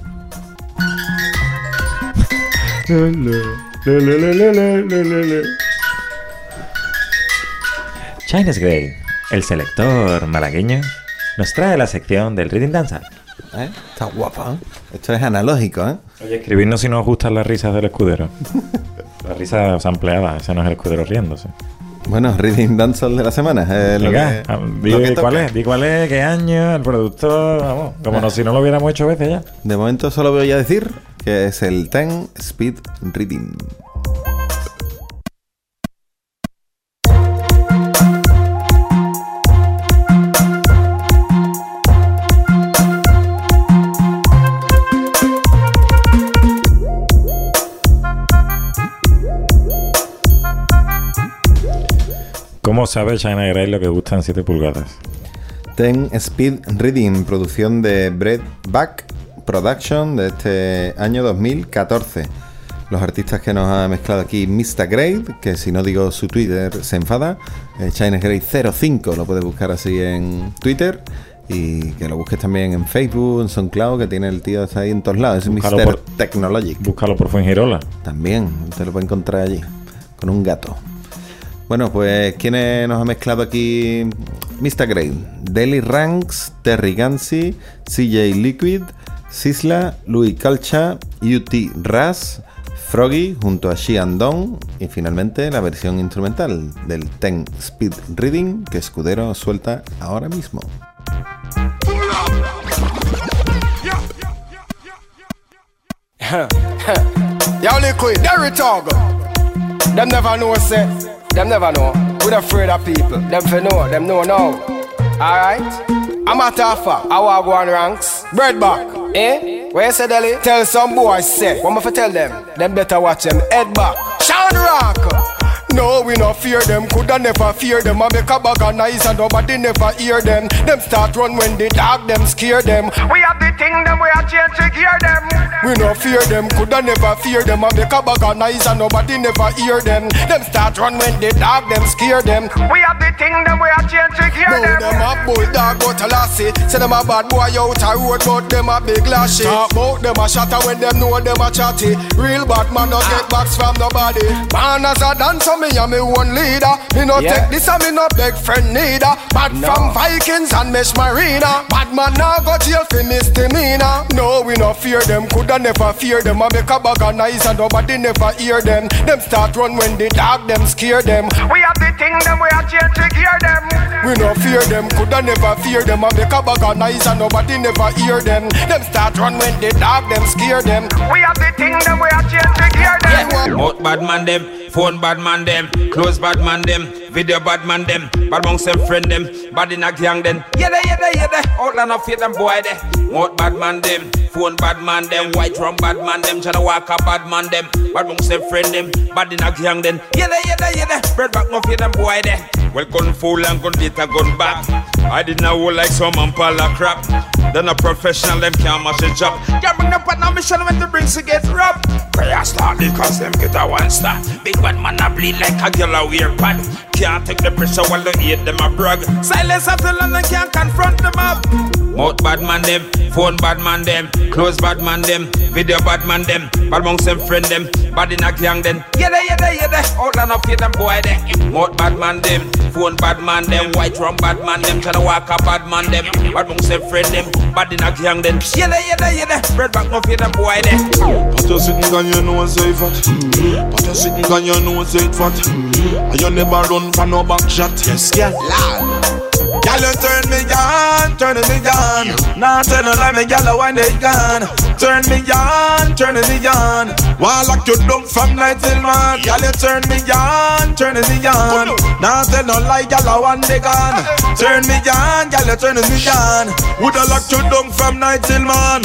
Chines Grey, el selector malagueño, nos trae la sección del Reading Danza. ¿Eh? Está guapa, ¿eh? Esto es analógico, ¿eh? Oye, escribidnos si no os gustan las risas del escudero. Las risas sampleadas, ese no es el escudero riéndose. Bueno, Reading Dancehall de la semana. Eh, Venga, lo que, di lo que cuál toca. es, di cuál es, qué año, el productor, vamos, como Ah. no, si no lo hubiéramos hecho veces ya. De momento solo voy a decir que es el ten Speed Reading. ¿Cómo sabe China Grey lo que gusta en siete pulgadas? ten Speed Reading, producción de Brett Back Production de este año dos mil catorce. Los artistas que nos ha mezclado aquí, mister Grade, que si no digo su Twitter se enfada, eh, China Grade cero cinco, lo puedes buscar así en Twitter, y que lo busques también en Facebook, en SoundCloud, que tiene el tío, está ahí en todos lados, es Búscalo mister por- Technologic. Búscalo por Fuengirola. También, te lo puedes encontrar allí, con un gato. Bueno, pues, ¿quiénes nos ha mezclado aquí? mister Grade, Daily Ranks, Terry Gansi, C J Liquid, Sisla, Louis Calcha, U T Ras, Froggy junto a She and Don, y finalmente la versión instrumental del ten Speed Reading que Escudero suelta ahora mismo. Yo, Liquid, they're retarded. Them never know, say. Them never know. We're afraid of people. Them for know. Them know now. Alright? I'm a tougher. I want go on ranks. Bread back. Eh? Where you say, Deli? Tell some boys, say. What am I for tell them? Them better watch them head back. Sean Rock. No, we no fear them, coulda never fear them. I make a bag of nice and nobody never hear them. Them start run when the dog them scare them. We have the thing them, we are change to gear them. We no fear them, coulda never fear them. I make a bag of nice and nobody never hear them. Them start run when the dog them scare them. We have the thing them, we are change to gear them. No, them a bulldog but a lassie. Say them a bad boy out a road but them a big lashy. Talk about them a shatter when them know them a chatty. Real bad man no get backs from nobody. Man as a dancer, me and me one leader. Me no Yeah. take this and me no beg friend neither. Bad No. from Vikings and Mesh Marina. Bad man now go jail for misdemeanor. No, we no fear them, coulda never fear them. I make a bag of nice and nobody never hear them. Them start run when the dog them scare them. We have the thing them, we are change to gear them. We no fear them, coulda never fear them. I make a bag of nice and nobody never hear them. Them start run when the dog them scare them. We have the thing them, we are change to gear them. Mouth bad man them, phone bad man them, clothes bad man them, video bad man them, bad monks them friend them, bad in a gang them. Yeah, yeah, yeah, yeah, outland of fear them boy there. Mouth bad man them, phone bad man them, white rum bad man them, tryna walk a bad man them, bad monks them friend them, bad in a gang them. Yeah, yeah, yeah, yeah, bread back no fear them boy there. Well, gun full and gun data gun back. I did not hold like some man pala crap. Then a professional them can't mash a job. Can't bring up on a mission when the brings to get robbed. Prayer start because them get a one star. Big bad man a bleed like a girl a wear pad. Can't take the pressure while they hate them a brag. Silence after London can't confront them up. Mouth bad man them, phone bad man them, clothes bad man them, video bad man them, bad monks them friend them, bad in a gang them. Yeah, yeah, yeah, yeah, outland of fear them boy there. Mouth bad man them, phone bad man them, white rum bad man them, tryna walk a bad man them, bad monks them friend them, bad in a gang them. Yeah, yeah, yeah, yeah, bread back no fear them boy there. But you sitting on your nose, say fat. But you sitting on your nose, say fat. And you never run for no back shot. Yes, yeah, lad. Girl, you turn me on, turn me on. Now tell no lie, me girl, when they gone. Turn me on, turn me on. While lock you down from night till morn. Girl, you turn me on, turn me on. Now tell no lie, girl, when they gone. Turn me on, girl, you turn me on. Woulda lock you down from night till morn.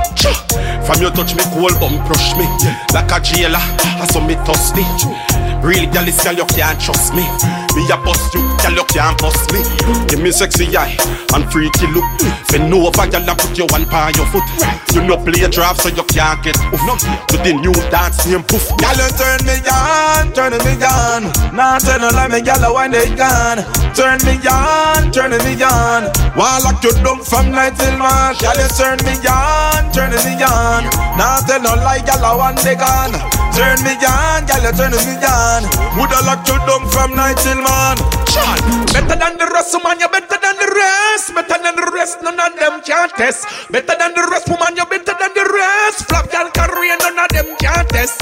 From you touch me, cold bum crush me like a jailer. I saw me toss me. Real gal is gal, you can't trust me. Me a bust you, gal, you can't bust me. Give me sexy eye and freaky look. Bend over, gal, and put your one paw your foot. You no play a draft, so you can't get oof. To the new dance name poof. Gal, you turn me on, turn me on. Now turn no lie, me gal, when they gone. Turn me on, turn me on. While lock you down from night till morn. Gal, you turn me on, turn me on. Now tell no lie, gal, when they gone. Turn me on, gal, you turn me on. Woulda lock you down from night till morn. John, better than the rest, woman, you better than the rest. Better than the rest, none of them can't test. Better than the rest, woman, you better than the rest. Flap can carry, none of them can't test.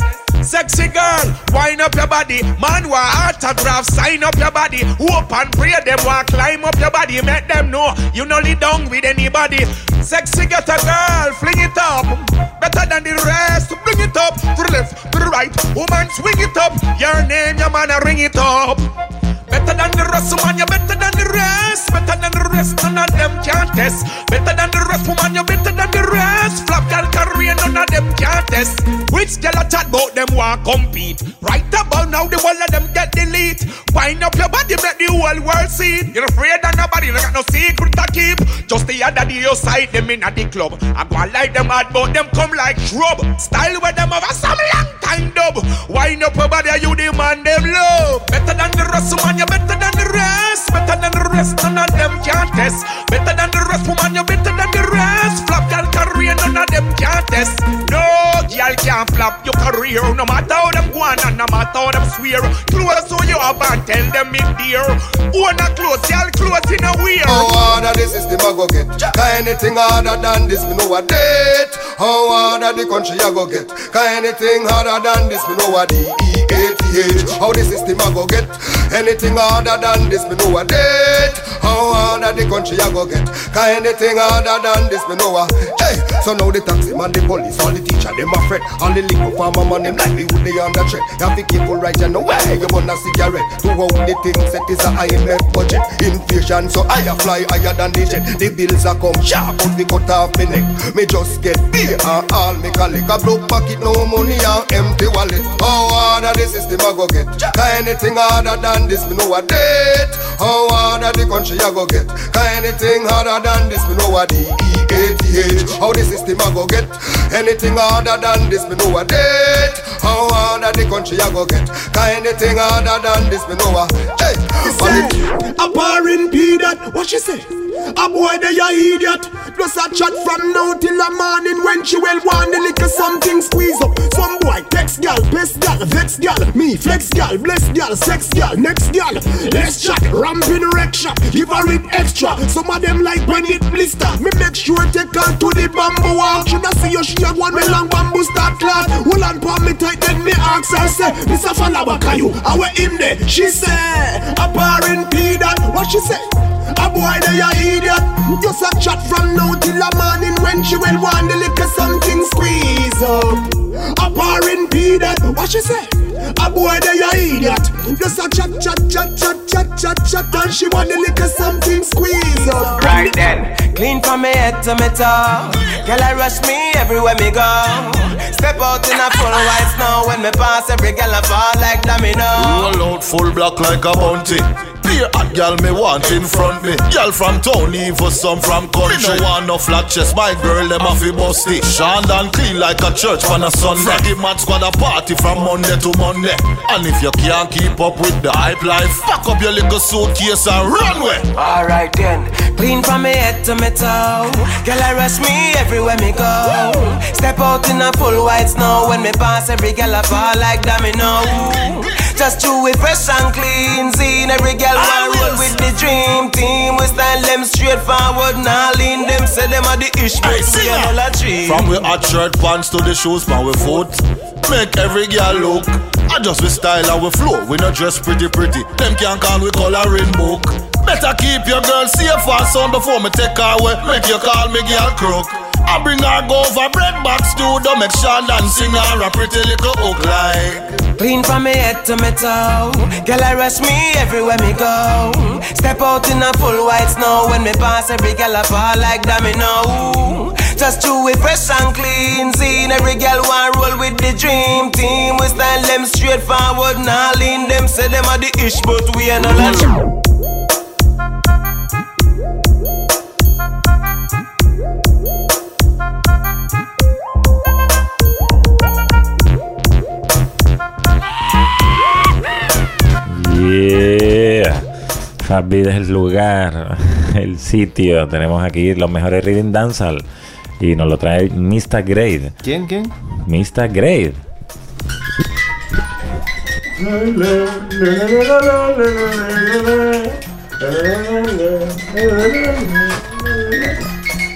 Sexy girl, wind up your body. Man want autograph, sign up your body. Hope and pray them want climb up your body. Make them know you no lead down with anybody. Sexy get a girl, fling it up. Better than the rest, bring it up. To the left, to the right, woman swing it up. Your name, your man, ring it up. Better than the rest, woman, you better than the rest. Better than the rest, none of them can't test. Better than the rest, woman, you better than the rest. Flap girl career, none of them can't test. Which girl a chat about them want compete? Right about now, the whole of them get delete. Wind up your body, make the whole world see it. You're afraid of nobody, you got no secret to keep. Just the other day, you sight them in at the club. I go and like them hard, but them come like shrub. Style with them over some long time dub. Wind up your body, you the man them love. Better than the rest, woman, you better than the rest. Better than the rest, none of them can't test. Better than the rest, woman, you better than the rest. Flap girl career, none of them can't test. No girl can't flap your career. No matter how them go on and no matter how them swear. Close who you have and tell them it dear. Own a close, y'all close in a weird. How harder the system I go get? Cause anything harder than this, me know a date. How harder the country I go get? Cause anything harder than this, me know a D E A T H. How the system I go get? Anything harder than this, me know a date. How harder the country I go get? Cause anything harder than this, me know a. Hey, so now the taxi man, the police, all the teacher, them a fret. All the liquor farmer man, them like me with the under threat. You have to keep full right, you know where you want a cigarette. To how the things set is a I M F budget. Inflation so higher, fly higher than the jet. The bills are come sharp, but we cut off my neck. Me just get beer and all me collect. A broke pocket, no money and empty wallet. How harder the system I go get? Cause anything harder than this, me know a date. How harder the country I go get? Cause anything harder than this, me know a D E A T H. How the system I go get? Anything harder than this, me know a date. How harder the country I go get? Cause anything harder than this, me know a. Hey, a foreign P that, what she say? A boy they a idiot. Plus a chat from now till the morning when she well want the liquor something squeeze up. Some boy text gal, best gal, vex gal, me flex gal, bless gal, sex gal, next gal. Let's chat, ramping wreck shop, give her it extra. Some of them like when it blister. Me make sure take her to the bamboo walk. Should I see you she have one me long bamboo start class. Hold on palm me tight then me ask her say, Mister Falabaka you, I wear him there. She say, a foreign P that, what she say? A boy they a idiot. Just a chat from now till the morning when she will want the liquor something squeeze up. A foreign P that, what she say? A boy they a idiot. Just a chat chat chat chat chat chat chat and she want the liquor something squeeze up. Right then, clean from me head to me toe. Girl I rush me everywhere me go. Step out in a full white snow. When me pass every girl I fall like domino. Roll out full black like a bounty. Beer hot girl me want in front me. Girl from town, even some from country. Me no want no flat chest, my girl them a fi busty. Shine and clean like a church on a Sunday. Friday mad squad a party from Monday to Monday. And if you can't keep up with the hype life, pack up your little suitcase and run away. Alright then, clean from me head to me toe. Girl I rush me everywhere me go. Step out in a full white snow. When me pass every girl I fall like domino. Just chew it fresh and clean. Seen every girl want roll with the dream team. We style them straight forward, now lean them. Say them are the ish, but we are all a tree. From we hot shirt pants to the shoes pan we foot. Make every girl look. I just we style and we flow. We not dress pretty pretty. Them can't call we coloring book. Better keep your girl safe and sound before me take her away. Make you call me girl crook. I bring her go over bread box studio. Make Sean and sing her a pretty little hook like. Clean from me head to me toe. Girl I rush me everywhere me go. Step out in a full white snow. When me pass every girl I fall like domino. Just chew it fresh and clean. Seen every girl want roll with the dream team. We style them straight forward, now lean them. Say them are the ish, but we are not a true. Yeah, Fabi es el lugar, el sitio. Tenemos aquí los mejores Rhythm Dancehall y nos lo trae mister Grade. ¿Quién? ¿Quién? mister Grade.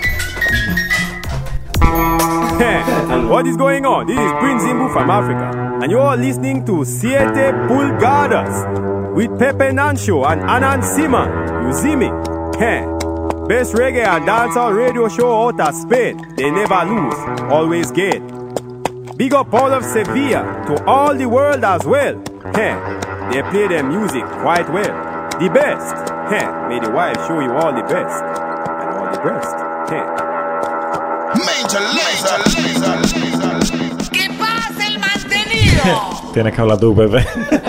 And what is going on? This is Prince Zimbu from Africa. and you are listening to Siete Pulgadas with Pepe Nancho and Anan Simon. You see me? Heh. Best reggae and dancehall radio show out of Spain. They never lose, always get. Big up all of Sevilla to all the world as well. Heh. They play their music quite well. The best. Heh. May the wife show you all the best and all the best. Heh. Major laser, laser, laser. ¿Qué pasa el mantenido? Tienes que hablar tú, Pepe.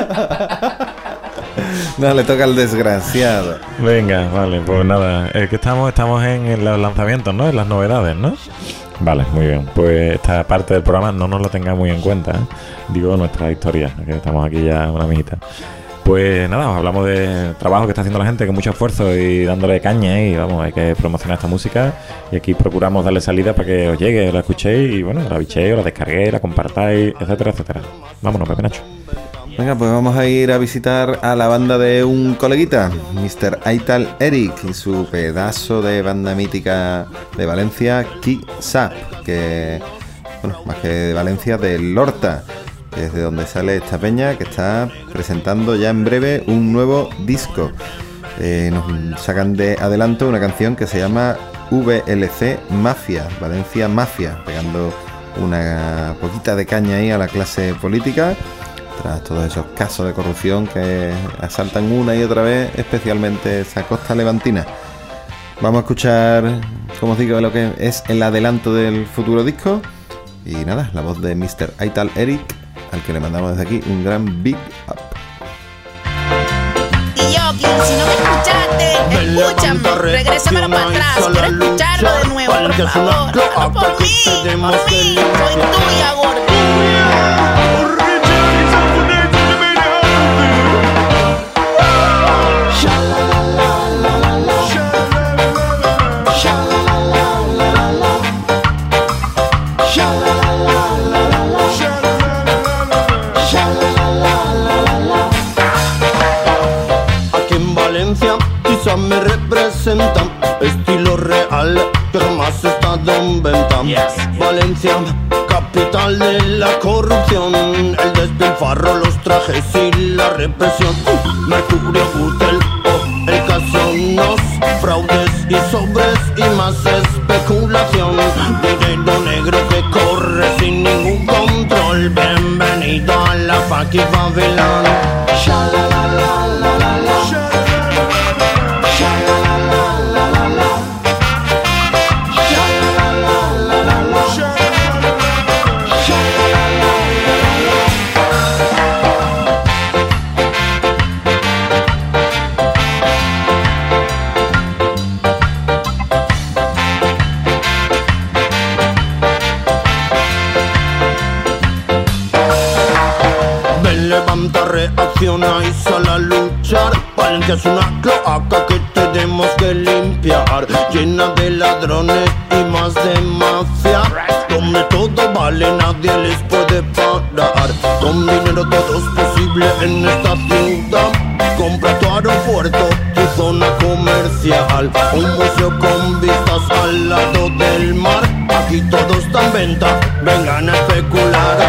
No, le toca al desgraciado. Venga, vale, pues nada. Es que estamos, estamos en, en los lanzamientos, ¿no? En las novedades, ¿no? Vale, muy bien. Pues esta parte del programa no nos lo tenga muy en cuenta, ¿eh? Digo, nuestra historia, que estamos aquí ya una amiguita. Pues nada, os hablamos de trabajo que está haciendo la gente con mucho esfuerzo y dándole caña y vamos, hay que promocionar esta música y aquí procuramos darle salida para que os llegue, la escuchéis y bueno, la bichéis, la descarguéis, la compartáis, etcétera, etcétera. Vámonos, Pepe Nacho. Venga, pues vamos a ir a visitar a la banda de un coleguita, mister Aital Eric y su pedazo de banda mítica de Valencia, Ki-Sap, que, bueno, más que de Valencia, de Lorta, que es de donde sale esta peña, que está presentando ya en breve un nuevo disco. Eh, nos sacan de adelanto una canción que se llama V L C Mafia, Valencia Mafia, pegando una poquita de caña ahí a la clase política, tras todos esos casos de corrupción que asaltan una y otra vez, especialmente esa costa levantina. Vamos a escuchar, como os digo, lo que es el adelanto del futuro disco. Y nada, la voz de mister Aital Eric, al que le mandamos desde aquí un gran big up. Y yo, quien si no me escuchaste, escúchame, regrésame para atrás, quiero escucharlo de nuevo, por favor. Hazlo por mí, por mí, soy tuya, gordita. Me representan estilo real que jamás ha estado en venta. Yes. Valencia, capital de la corrupción, el despilfarro, los trajes y la represión. Mercurio, Hotel, oh, el casonos, fraudes y sobres y más especulación. Dinero negro que corre sin ningún control. Bienvenido a la Faki Babylon. Reacciona y sal a luchar. Valencia es una cloaca que tenemos que limpiar, llena de ladrones y más de mafia, donde todo vale, nadie les puede parar. Con dinero todo es posible en esta ciudad. Compra tu aeropuerto, tu zona comercial, un museo con vistas al lado del mar. Aquí todo está en venta, vengan a especular.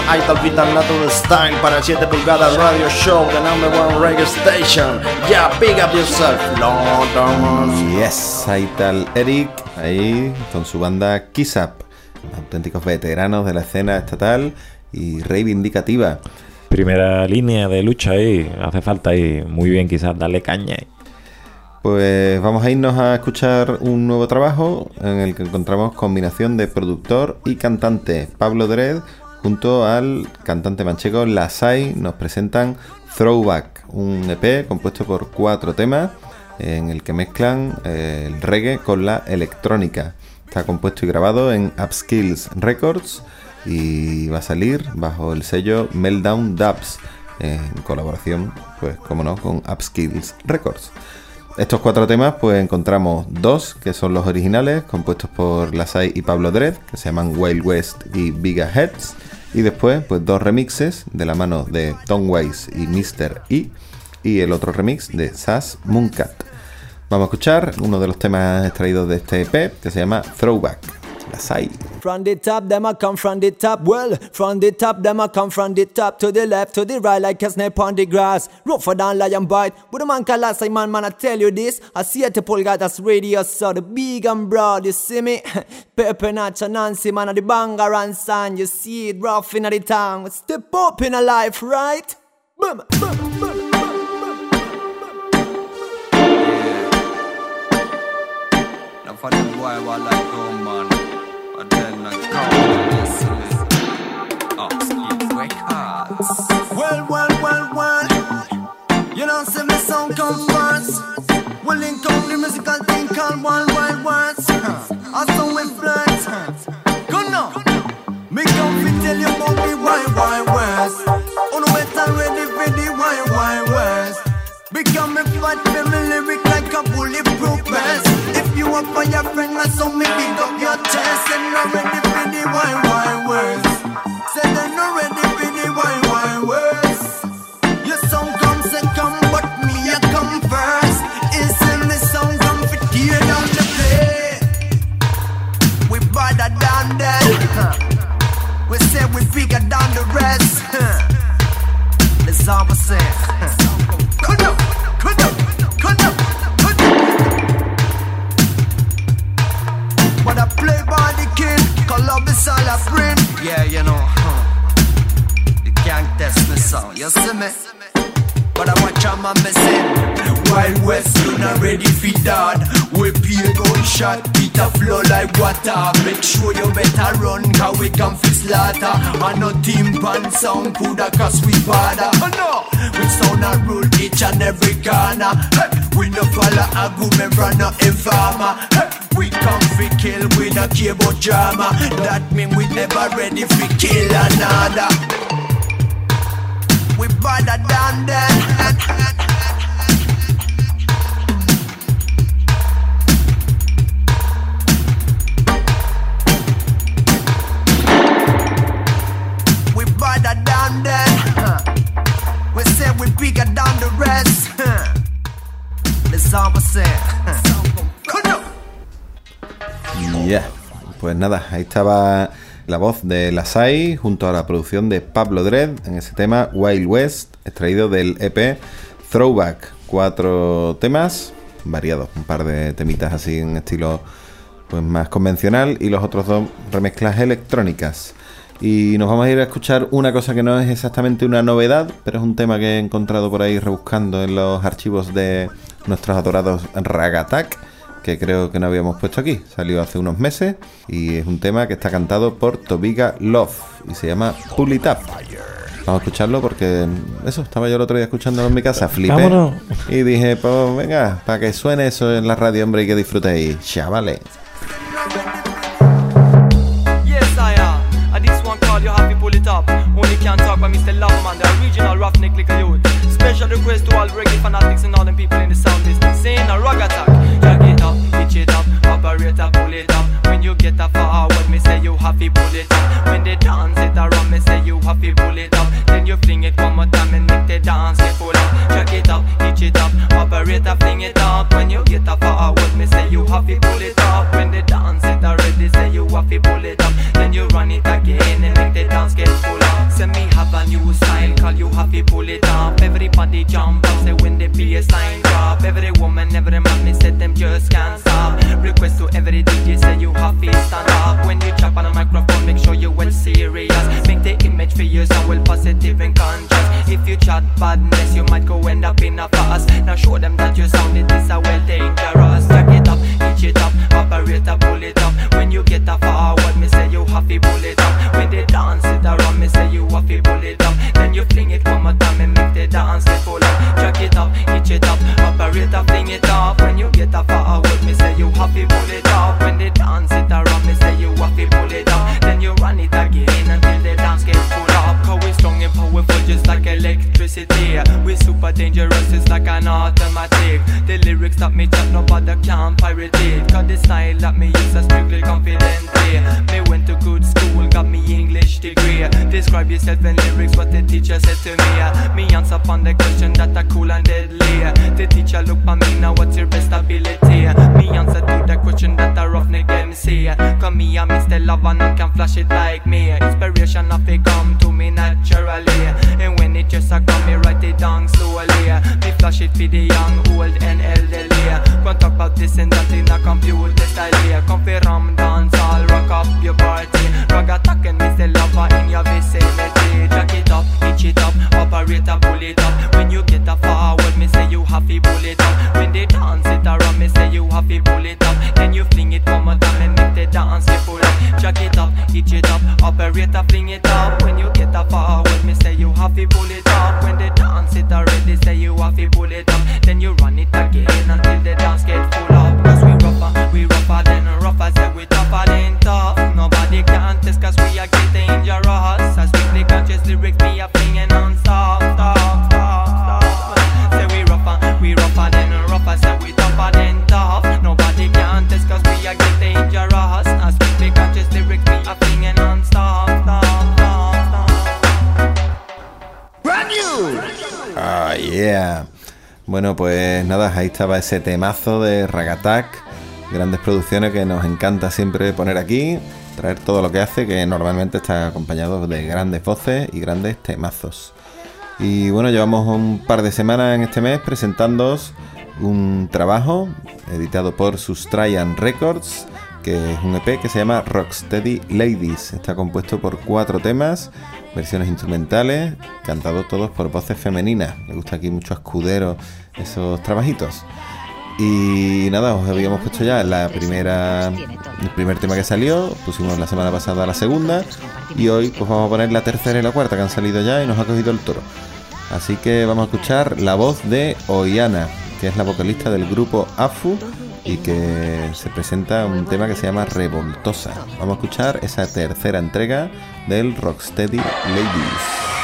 Ahí está el Vital Natural Style para siete pulgadas Radio Show, the number one reggae station. Yeah, big up yourself, Lord Thomas. Yes, ahí está el Eric, ahí con su banda Kiss Up, auténticos veteranos de la escena estatal y reivindicativa. Primera línea de lucha ahí, hace falta ahí, muy bien quizás, darle caña. Pues vamos a irnos a escuchar un nuevo trabajo en el que encontramos combinación de productor y cantante. Pablo Dredd junto al cantante manchego Lasai nos presentan Throwback, un E P compuesto por cuatro temas en el que mezclan eh, el reggae con la electrónica. Está compuesto y grabado en Upskills Records y va a salir bajo el sello Meltdown Dubs, en colaboración, pues como no, con Upskills Records. Estos cuatro temas, pues encontramos dos que son los originales, compuestos por Lasai y Pablo Dredd, que se llaman Wild West y Bigger Heads, y después, pues dos remixes de la mano de Tom Waits y mister E, y el otro remix de Sass Mooncat. Vamos a escuchar uno de los temas extraídos de este E P, que se llama Throwback. Lasai. From the top, them a come from the top. Well, from the top, them a come from the top to the left, to the right, like a snake on the grass. Rougher than lion bite. With a man called Lasai, man, man, I tell you this. I see it, Pulgadas Radio, so the big and broad, you see me? Pepe Nacho, Nancy, man, of the banger and sound. You see it rough in the town. Step up in a life, right? Boom, boom, boom. Now for the boy, I like go, man. But then I come this Upskills Records. Well, well, well, well. You don't see me sound come first. We'll link up the musical thing called Wild Wild Words. I saw we flirt. Go now. Me come fi tell you about the Wild Wild Words. Oh no, better ready for the Wild Wild Words. Become me fight for me lyric like a bulletproof vest. If you up for your friend, I saw me big up your chest. And not ready for the wild, wild words. Say they're not ready for the wild, wild words. Your song come second, but me I come first. Isn't the song come for tear down the play? We better than that. We say we bigger than the rest. That's all we say. Cut up, cut up, cut up, cut up. But I play by the king, Columbus all I bring. Yeah, you know, huh. You can't test me so, you see me? But I watch how I'm missing. Wild West, you not ready for that. We pay gunshot, beat a flow like water. Make sure you better run, cause we can fix slaughter. And no timpan sound, coulda cause we bother. Oh no, we sound a rule each and every corner. Hey, we no follow a good member, no informer. Hey, we come fi kill, we no care about drama. That mean we never ready fi kill another. We better than that. We better than that. We say we bigger than the rest. That's all we say. Yeah, pues nada, ahí estaba la voz de Lasai junto a la producción de Pablo Dredd en ese tema Wild West, extraído del E P Throwback. Cuatro temas variados, un par de temitas así en estilo pues más convencional y los otros dos remezclas electrónicas. Y nos vamos a ir a escuchar una cosa que no es exactamente una novedad, pero es un tema que he encontrado por ahí rebuscando en los archivos de nuestros adorados Ragatak, que creo que no habíamos puesto aquí. Salió hace unos meses y es un tema que está cantado por Tobiga Love y se llama Pull It Up. Vamos a escucharlo porque eso, estaba yo el otro día escuchándolo en mi casa, flipé. Vámonos. Y dije, pues venga, para que suene eso en la radio, hombre, y que disfrutéis, chavales. Yes, I am. And this one called You Have to Pull It Up. Only can talk by Mister Loveman, the original roughneck little youth. Special request to all reggae fanatics and all them people in the sound business. Saying a rock attack. Jack it up, pitch it up, operator pull it up. When you get a forward, me say you have to pull it up. When they dance it around, me say you have to pull it up. Then you fling it one more time and make the dance get full up. Jack it up, pitch it up, operator fling it up. When you get a forward, me say you have to pull it up. When they dance it already, say you have to pull it up. Then you run it again and make the dance get full up. Say say me have a new style, call you happy pull it up. Everybody jump up, say when the bass line drop. Every woman, every man, me say them just can't stop. Request to every D J, say you happy stand up. When you chop on a microphone, make sure you well serious. Make the image for you so well positive and conscious. If you chat badness, you might go end up in a fast. Now show them that you sound it is a well dangerous. Jack it up, itch it up, operator pull it up. When you get a forward, me say you happy pull it up. When they dance it around, me say you happy pull it up. Then you fling it one more time and make the dance get full up. Jack it up, itch it up, operator fling it up. When you get a forward, me say you happy pull it up. When they dance it around, me say you happy pull it up. Then you run it again until the dance gets full up. Cause we strong and powerful just like electricity. We super dangerous, it's like an automatic. The lyrics that me chat, nobody can pirate it. Cause the style that me use is strictly confidently. Me went to good school, got me English degree. Describe yourself in lyrics, what the teacher said to me. Me answer upon the question that are cool and deadly. The teacher look for me, now what's your best ability? Me answer to the question that a roughneck M C. Cause me a Mister Love and none can flash it like me. Inspiration of it come to me naturally. And when it just a come, me write it down slowly. Me flash it for the young, old and elderly. Can't talk about this and that in a computer style. Come for ram, dance, all rock up your party. Rock attack and Mister Lover in your vicinity. Jack it up, itch it up, operator pull it up. When you get a forward, me say you happy pull it up. When they dance it around, me say you happy pull it up. Then you fling it one more time and make the dance get full up. Jack it up, itch it up, operator fling it up. When you get a forward, me say you happy pull it up. When they dance it already, say you happy pull it up. Then you run it again until the dance get full up. Cause we rougher, we rougher than rougher, say we tougher than tough. Nobody can test cause we are getting dangerous. As strictly conscious lyrics, me a flinging non-stop, stop, stop, stop. Say we rougher, we rougher than rougher, say we tougher than tough. Nobody can test cause we are getting dangerous. As strictly conscious lyrics, me a flinging non-stop, stop, stop, stop. Brand new. Ah, yeah. Bueno, pues nada, ahí estaba ese temazo de Rag Attack. Grandes producciones que nos encanta siempre poner aquí, traer todo lo que hace, que normalmente está acompañado de grandes voces y grandes temazos. Y bueno, llevamos un par de semanas en este mes presentándoos un trabajo editado por Sustrayan Records, que es un E P que se llama Rocksteady Ladies. Está compuesto por cuatro temas, versiones instrumentales, cantados todos por voces femeninas. Me gusta aquí mucho a Escudero esos trabajitos. Y nada, os habíamos puesto ya la primera, el primer tema que salió, pusimos la semana pasada la segunda, y hoy pues vamos a poner la tercera y la cuarta que han salido ya y nos ha cogido el toro. Así que vamos a escuchar la voz de Oiana, que es la vocalista del grupo Afu y que se presenta un tema que se llama Revoltosa. Vamos a escuchar esa tercera entrega del Rocksteady Ladies.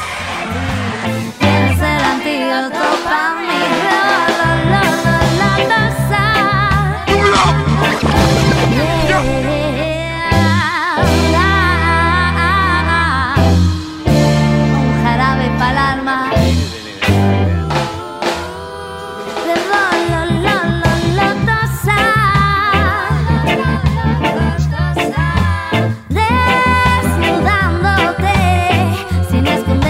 Es el antídoto para mi un jarabe pa'l alma. Desnudándote sin esconder.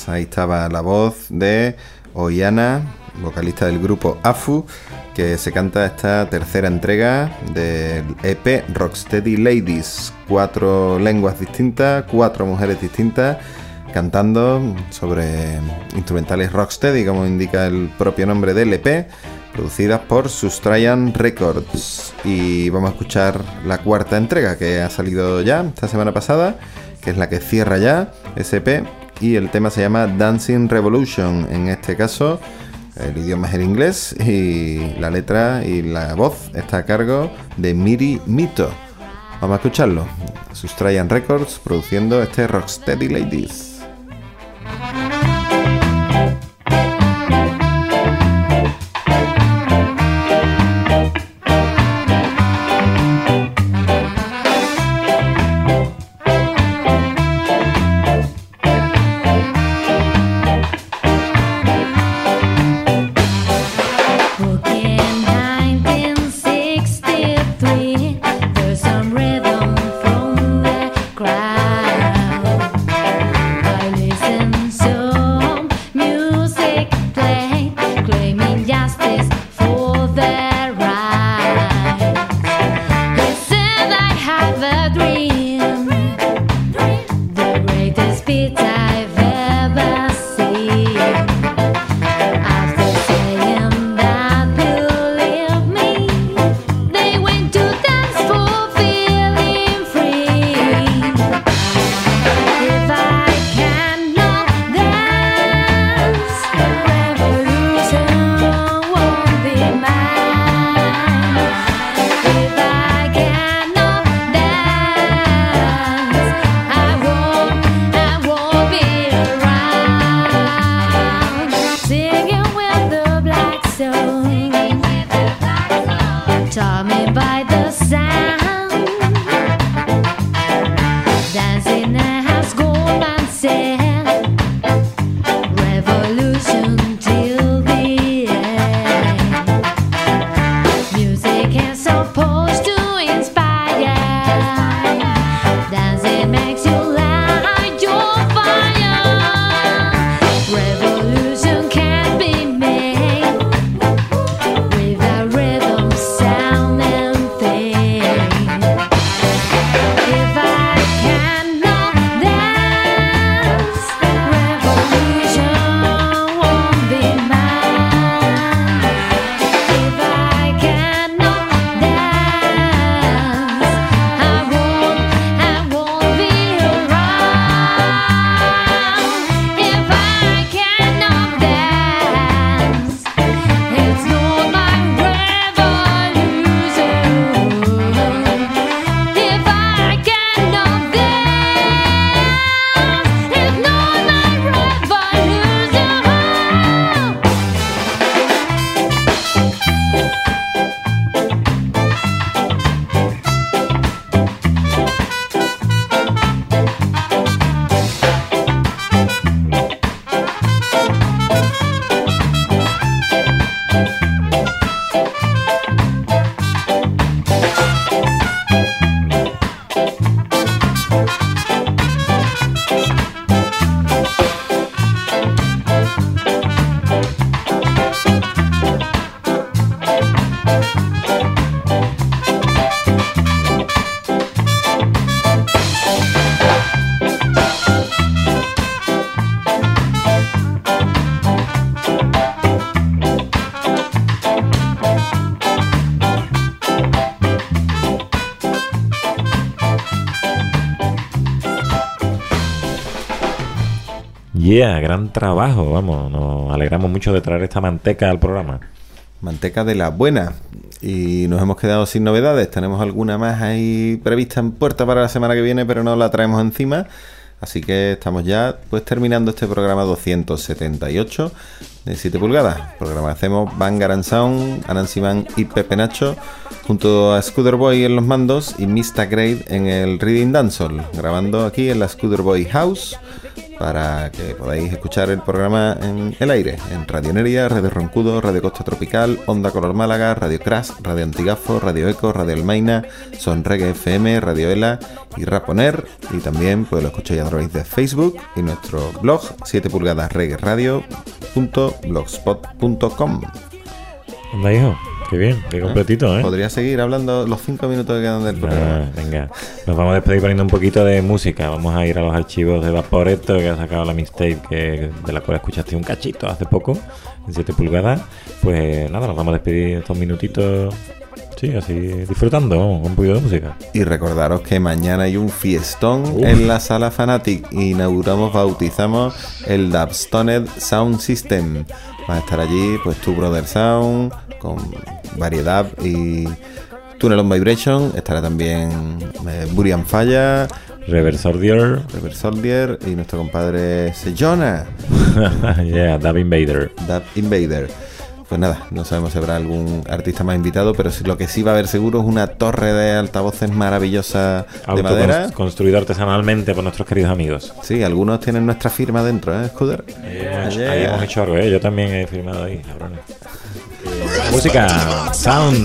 Ahí estaba la voz de Oiana, vocalista del grupo Afu, que se canta esta tercera entrega del E P Rocksteady Ladies. Cuatro lenguas distintas, cuatro mujeres distintas, cantando sobre instrumentales rocksteady, como indica el propio nombre del E P, producidas por Sustrayan Records. Y vamos a escuchar la cuarta entrega, que ha salido ya esta semana pasada, que es la que cierra ya ese E P, y el tema se llama Dancing Revolution. En este caso el idioma es el inglés y la letra y la voz está a cargo de Miri Mito. Vamos a escucharlo. Sustrayan Records produciendo este Rocksteady Ladies. Yeah, gran trabajo, vamos, nos alegramos mucho de traer esta manteca al programa. Manteca de la buena. Y nos hemos quedado sin novedades. Tenemos alguna más ahí prevista en puerta para la semana que viene, pero no la traemos encima. Así que estamos ya pues terminando este programa doscientos setenta y ocho de siete pulgadas. Programa que hacemos Vanguard and Sound, Anansi Man y Pepe Nacho, junto a Scooter Boy en los mandos y Mista Grade en el Reading Dancehall, grabando aquí en la Scooter Boy House para que podáis escuchar el programa en el aire, en Radioneria, Radio Roncudo, Radio Costa Tropical, Onda Color Málaga, Radio Crash, Radio Antigafo, Radio Eco, Radio Almaina, Son Reggae F M, Radio Ela y Raponer. Y también pues lo escucháis a través de Facebook y nuestro blog siete pulgadas reggae radio punto blogspot punto com. Anda, hijo, qué bien, qué completito, ¿eh? Podría seguir hablando los cinco minutos que quedan del programa. Ah, venga, nos vamos a despedir poniendo un poquito de música. Vamos a ir a los archivos de Vaporetto, que ha sacado la mixtape que, de la cual escuchaste un cachito hace poco, en siete pulgadas. Pues nada, nos vamos a despedir estos minutitos. Sí, así disfrutando, con un poquito de música. Y recordaros que mañana hay un fiestón Uf. en la Sala Fanatic. Inauguramos, bautizamos el Dubstoned Sound System. Va a estar allí, pues, Tu Brother Sound, con variedad y Tunnel on Vibration. Estará también eh, Burian Falla, Reverse Soldier, Reverse Soldier y nuestro compadre Sejona. Yeah, Dub Invader. Dub Invader. Pues nada, no sabemos si habrá algún artista más invitado, pero lo que sí va a haber seguro es una torre de altavoces maravillosa de madera. Construido artesanalmente por nuestros queridos amigos. Sí, algunos tienen nuestra firma dentro, ¿eh, Scooter? Eh, yeah. Ahí hemos hecho algo, ¿eh? Yo también he firmado ahí, cabrones. Eh, música, sound.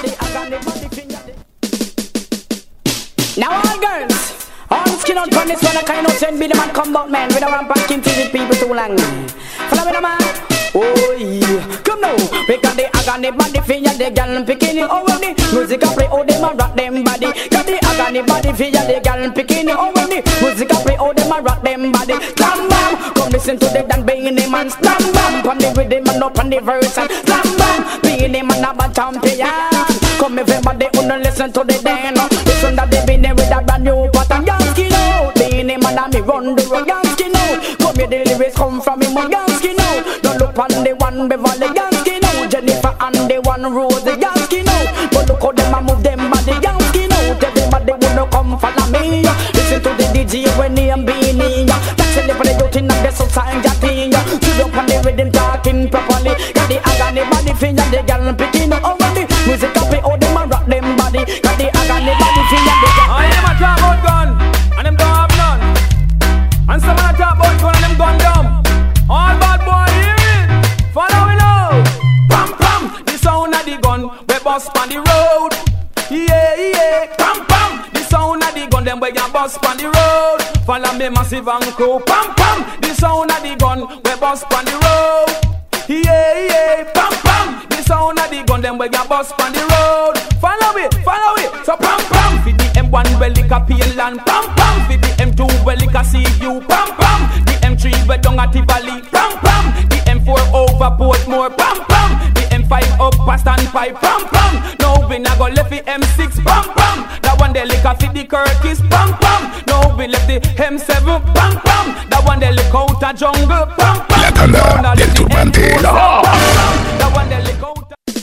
Now all girls, all skin out from this one, I kind of send be the man come back, man. We don't want back into the people too long. Follow me, the man. Oh yeah, come now. We got the agony body for ya, the girl picking it. Oh when the music a play, oh them a rock them body. Got the agony body for ya, the girl picking it. Oh when the music a play, oh them a rock them body. Slam bam, come listen to the dan banging them and slam bam. Pon the rhythm and up on the verse and slam bam. Being them and a bad champion. Come everybody wanna listen to the dan. Listen that they been there with a brand new pattern. Yankee out, being them and a me run the road. Yankee out, come here the lyrics come from him. Yankee out, don't look on the one Beverly Yankee now, Jennifer and the one Rose Yankee now. But look how them a move them body Yankee now. Everybody wanna come follow me. Listen to the D J when he am beanie. That's the for the youth in the society. Sit up on the rhythm talking properly. Got the agony body finger, the girl picking up over the music up. All them a rock them body. Got the agony body finger, the girl. I am a talk about gun, and them don't have none. And some a talk about gun and them gun dumb. All bad boy here. Follow me now. Pam pam, the sound of the gun we bust on the road. Yeah yeah. Pam pam, the sound of the gun them we can bust on the road. Follow me massive and crew. Pam pam, the sound of the gun we bust on the road. Yeah yeah. Pam pam, the sound of the gun them we can bust on the road. Follow it, follow it. So pam pam, for the M one we lick a pale and pam pam, for the M two we lick a C U. Pam pam, the M three we down at the valley. Pam pam, the M four over Portmore. Pam pam, the M five up past and pipe. Pam pam, now we na go left the M six. Pam pam, that one they lick a fit the Curtis. Pam pam, now we left the M seven. Pam pam, that one they lick out a jungle. Pam pam, la tanda del turbante. That one they lick out.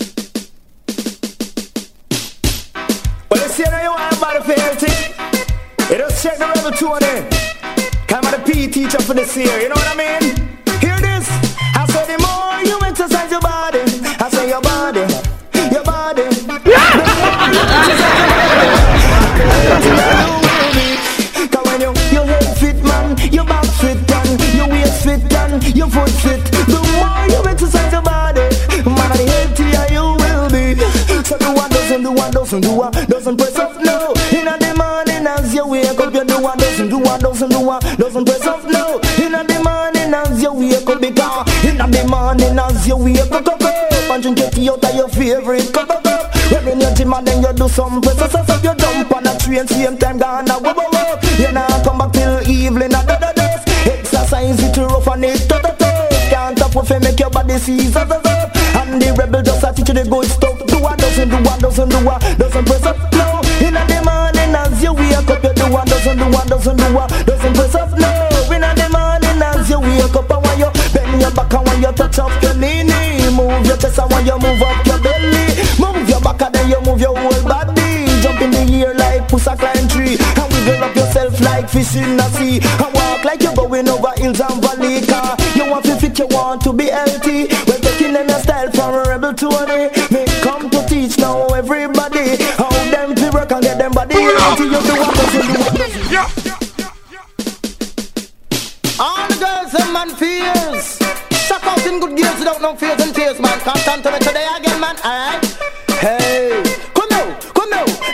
Well, you see now you want about the fair thing. You just check the rebel tune. Come on the P E teacher for this year, you know what I mean? Hear this, I say the more you exercise your body, I say your body, your body. Yeah. The more you exercise your body, cause when you, your head fit man, your back fit and your waist fit and your foot fit. The more you exercise your body, man, the healthier you will be. So do one doesn't do one doesn't do one doesn't press up no. In the morning as you wake up, you do one doesn't do one doesn't do one doesn't press up no. In the morning as you wake up, because in the morning as you wake up, up, up and drink your tea out of your favorite cup, up, up. When in your gym and then you do some press up, so you jump on a train same time gonna go go go. You now come back till evening at the days. Exercise it rough and it tough tough. Can't stop if you make your body seize up up. And the rebel just a teach you the good stuff. Do one doesn't do one doesn't do one doesn't press up no. In the morning as you wake up, you do one doesn't do one doesn't do one doesn't press up no. In the morning as you wake up, I want you bend your back and when you touch up your knee, knee. Move your chest and when you move up your belly. Move your back and then you move your whole body. Jump in the air like pussy climb tree. And wiggle up yourself like fish in the sea. And walk like you're going over hills and valley. Car you want to fit, you want to be healthy. We're taking in your style from a rebel to a me come to teach now everybody how them to work and get them body until you do what doesn't do what doesn't. Yeah.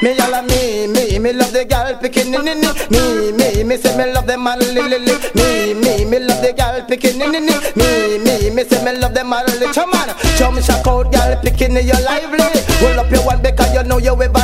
Me all a me, me, me love the gal picking in in me, me, me say me love the man li li li. Me, me, me love the gal picking in in me, me, me say me love them all little man. Show me shock out gal picking in your lively. Hold up your one because you know you ever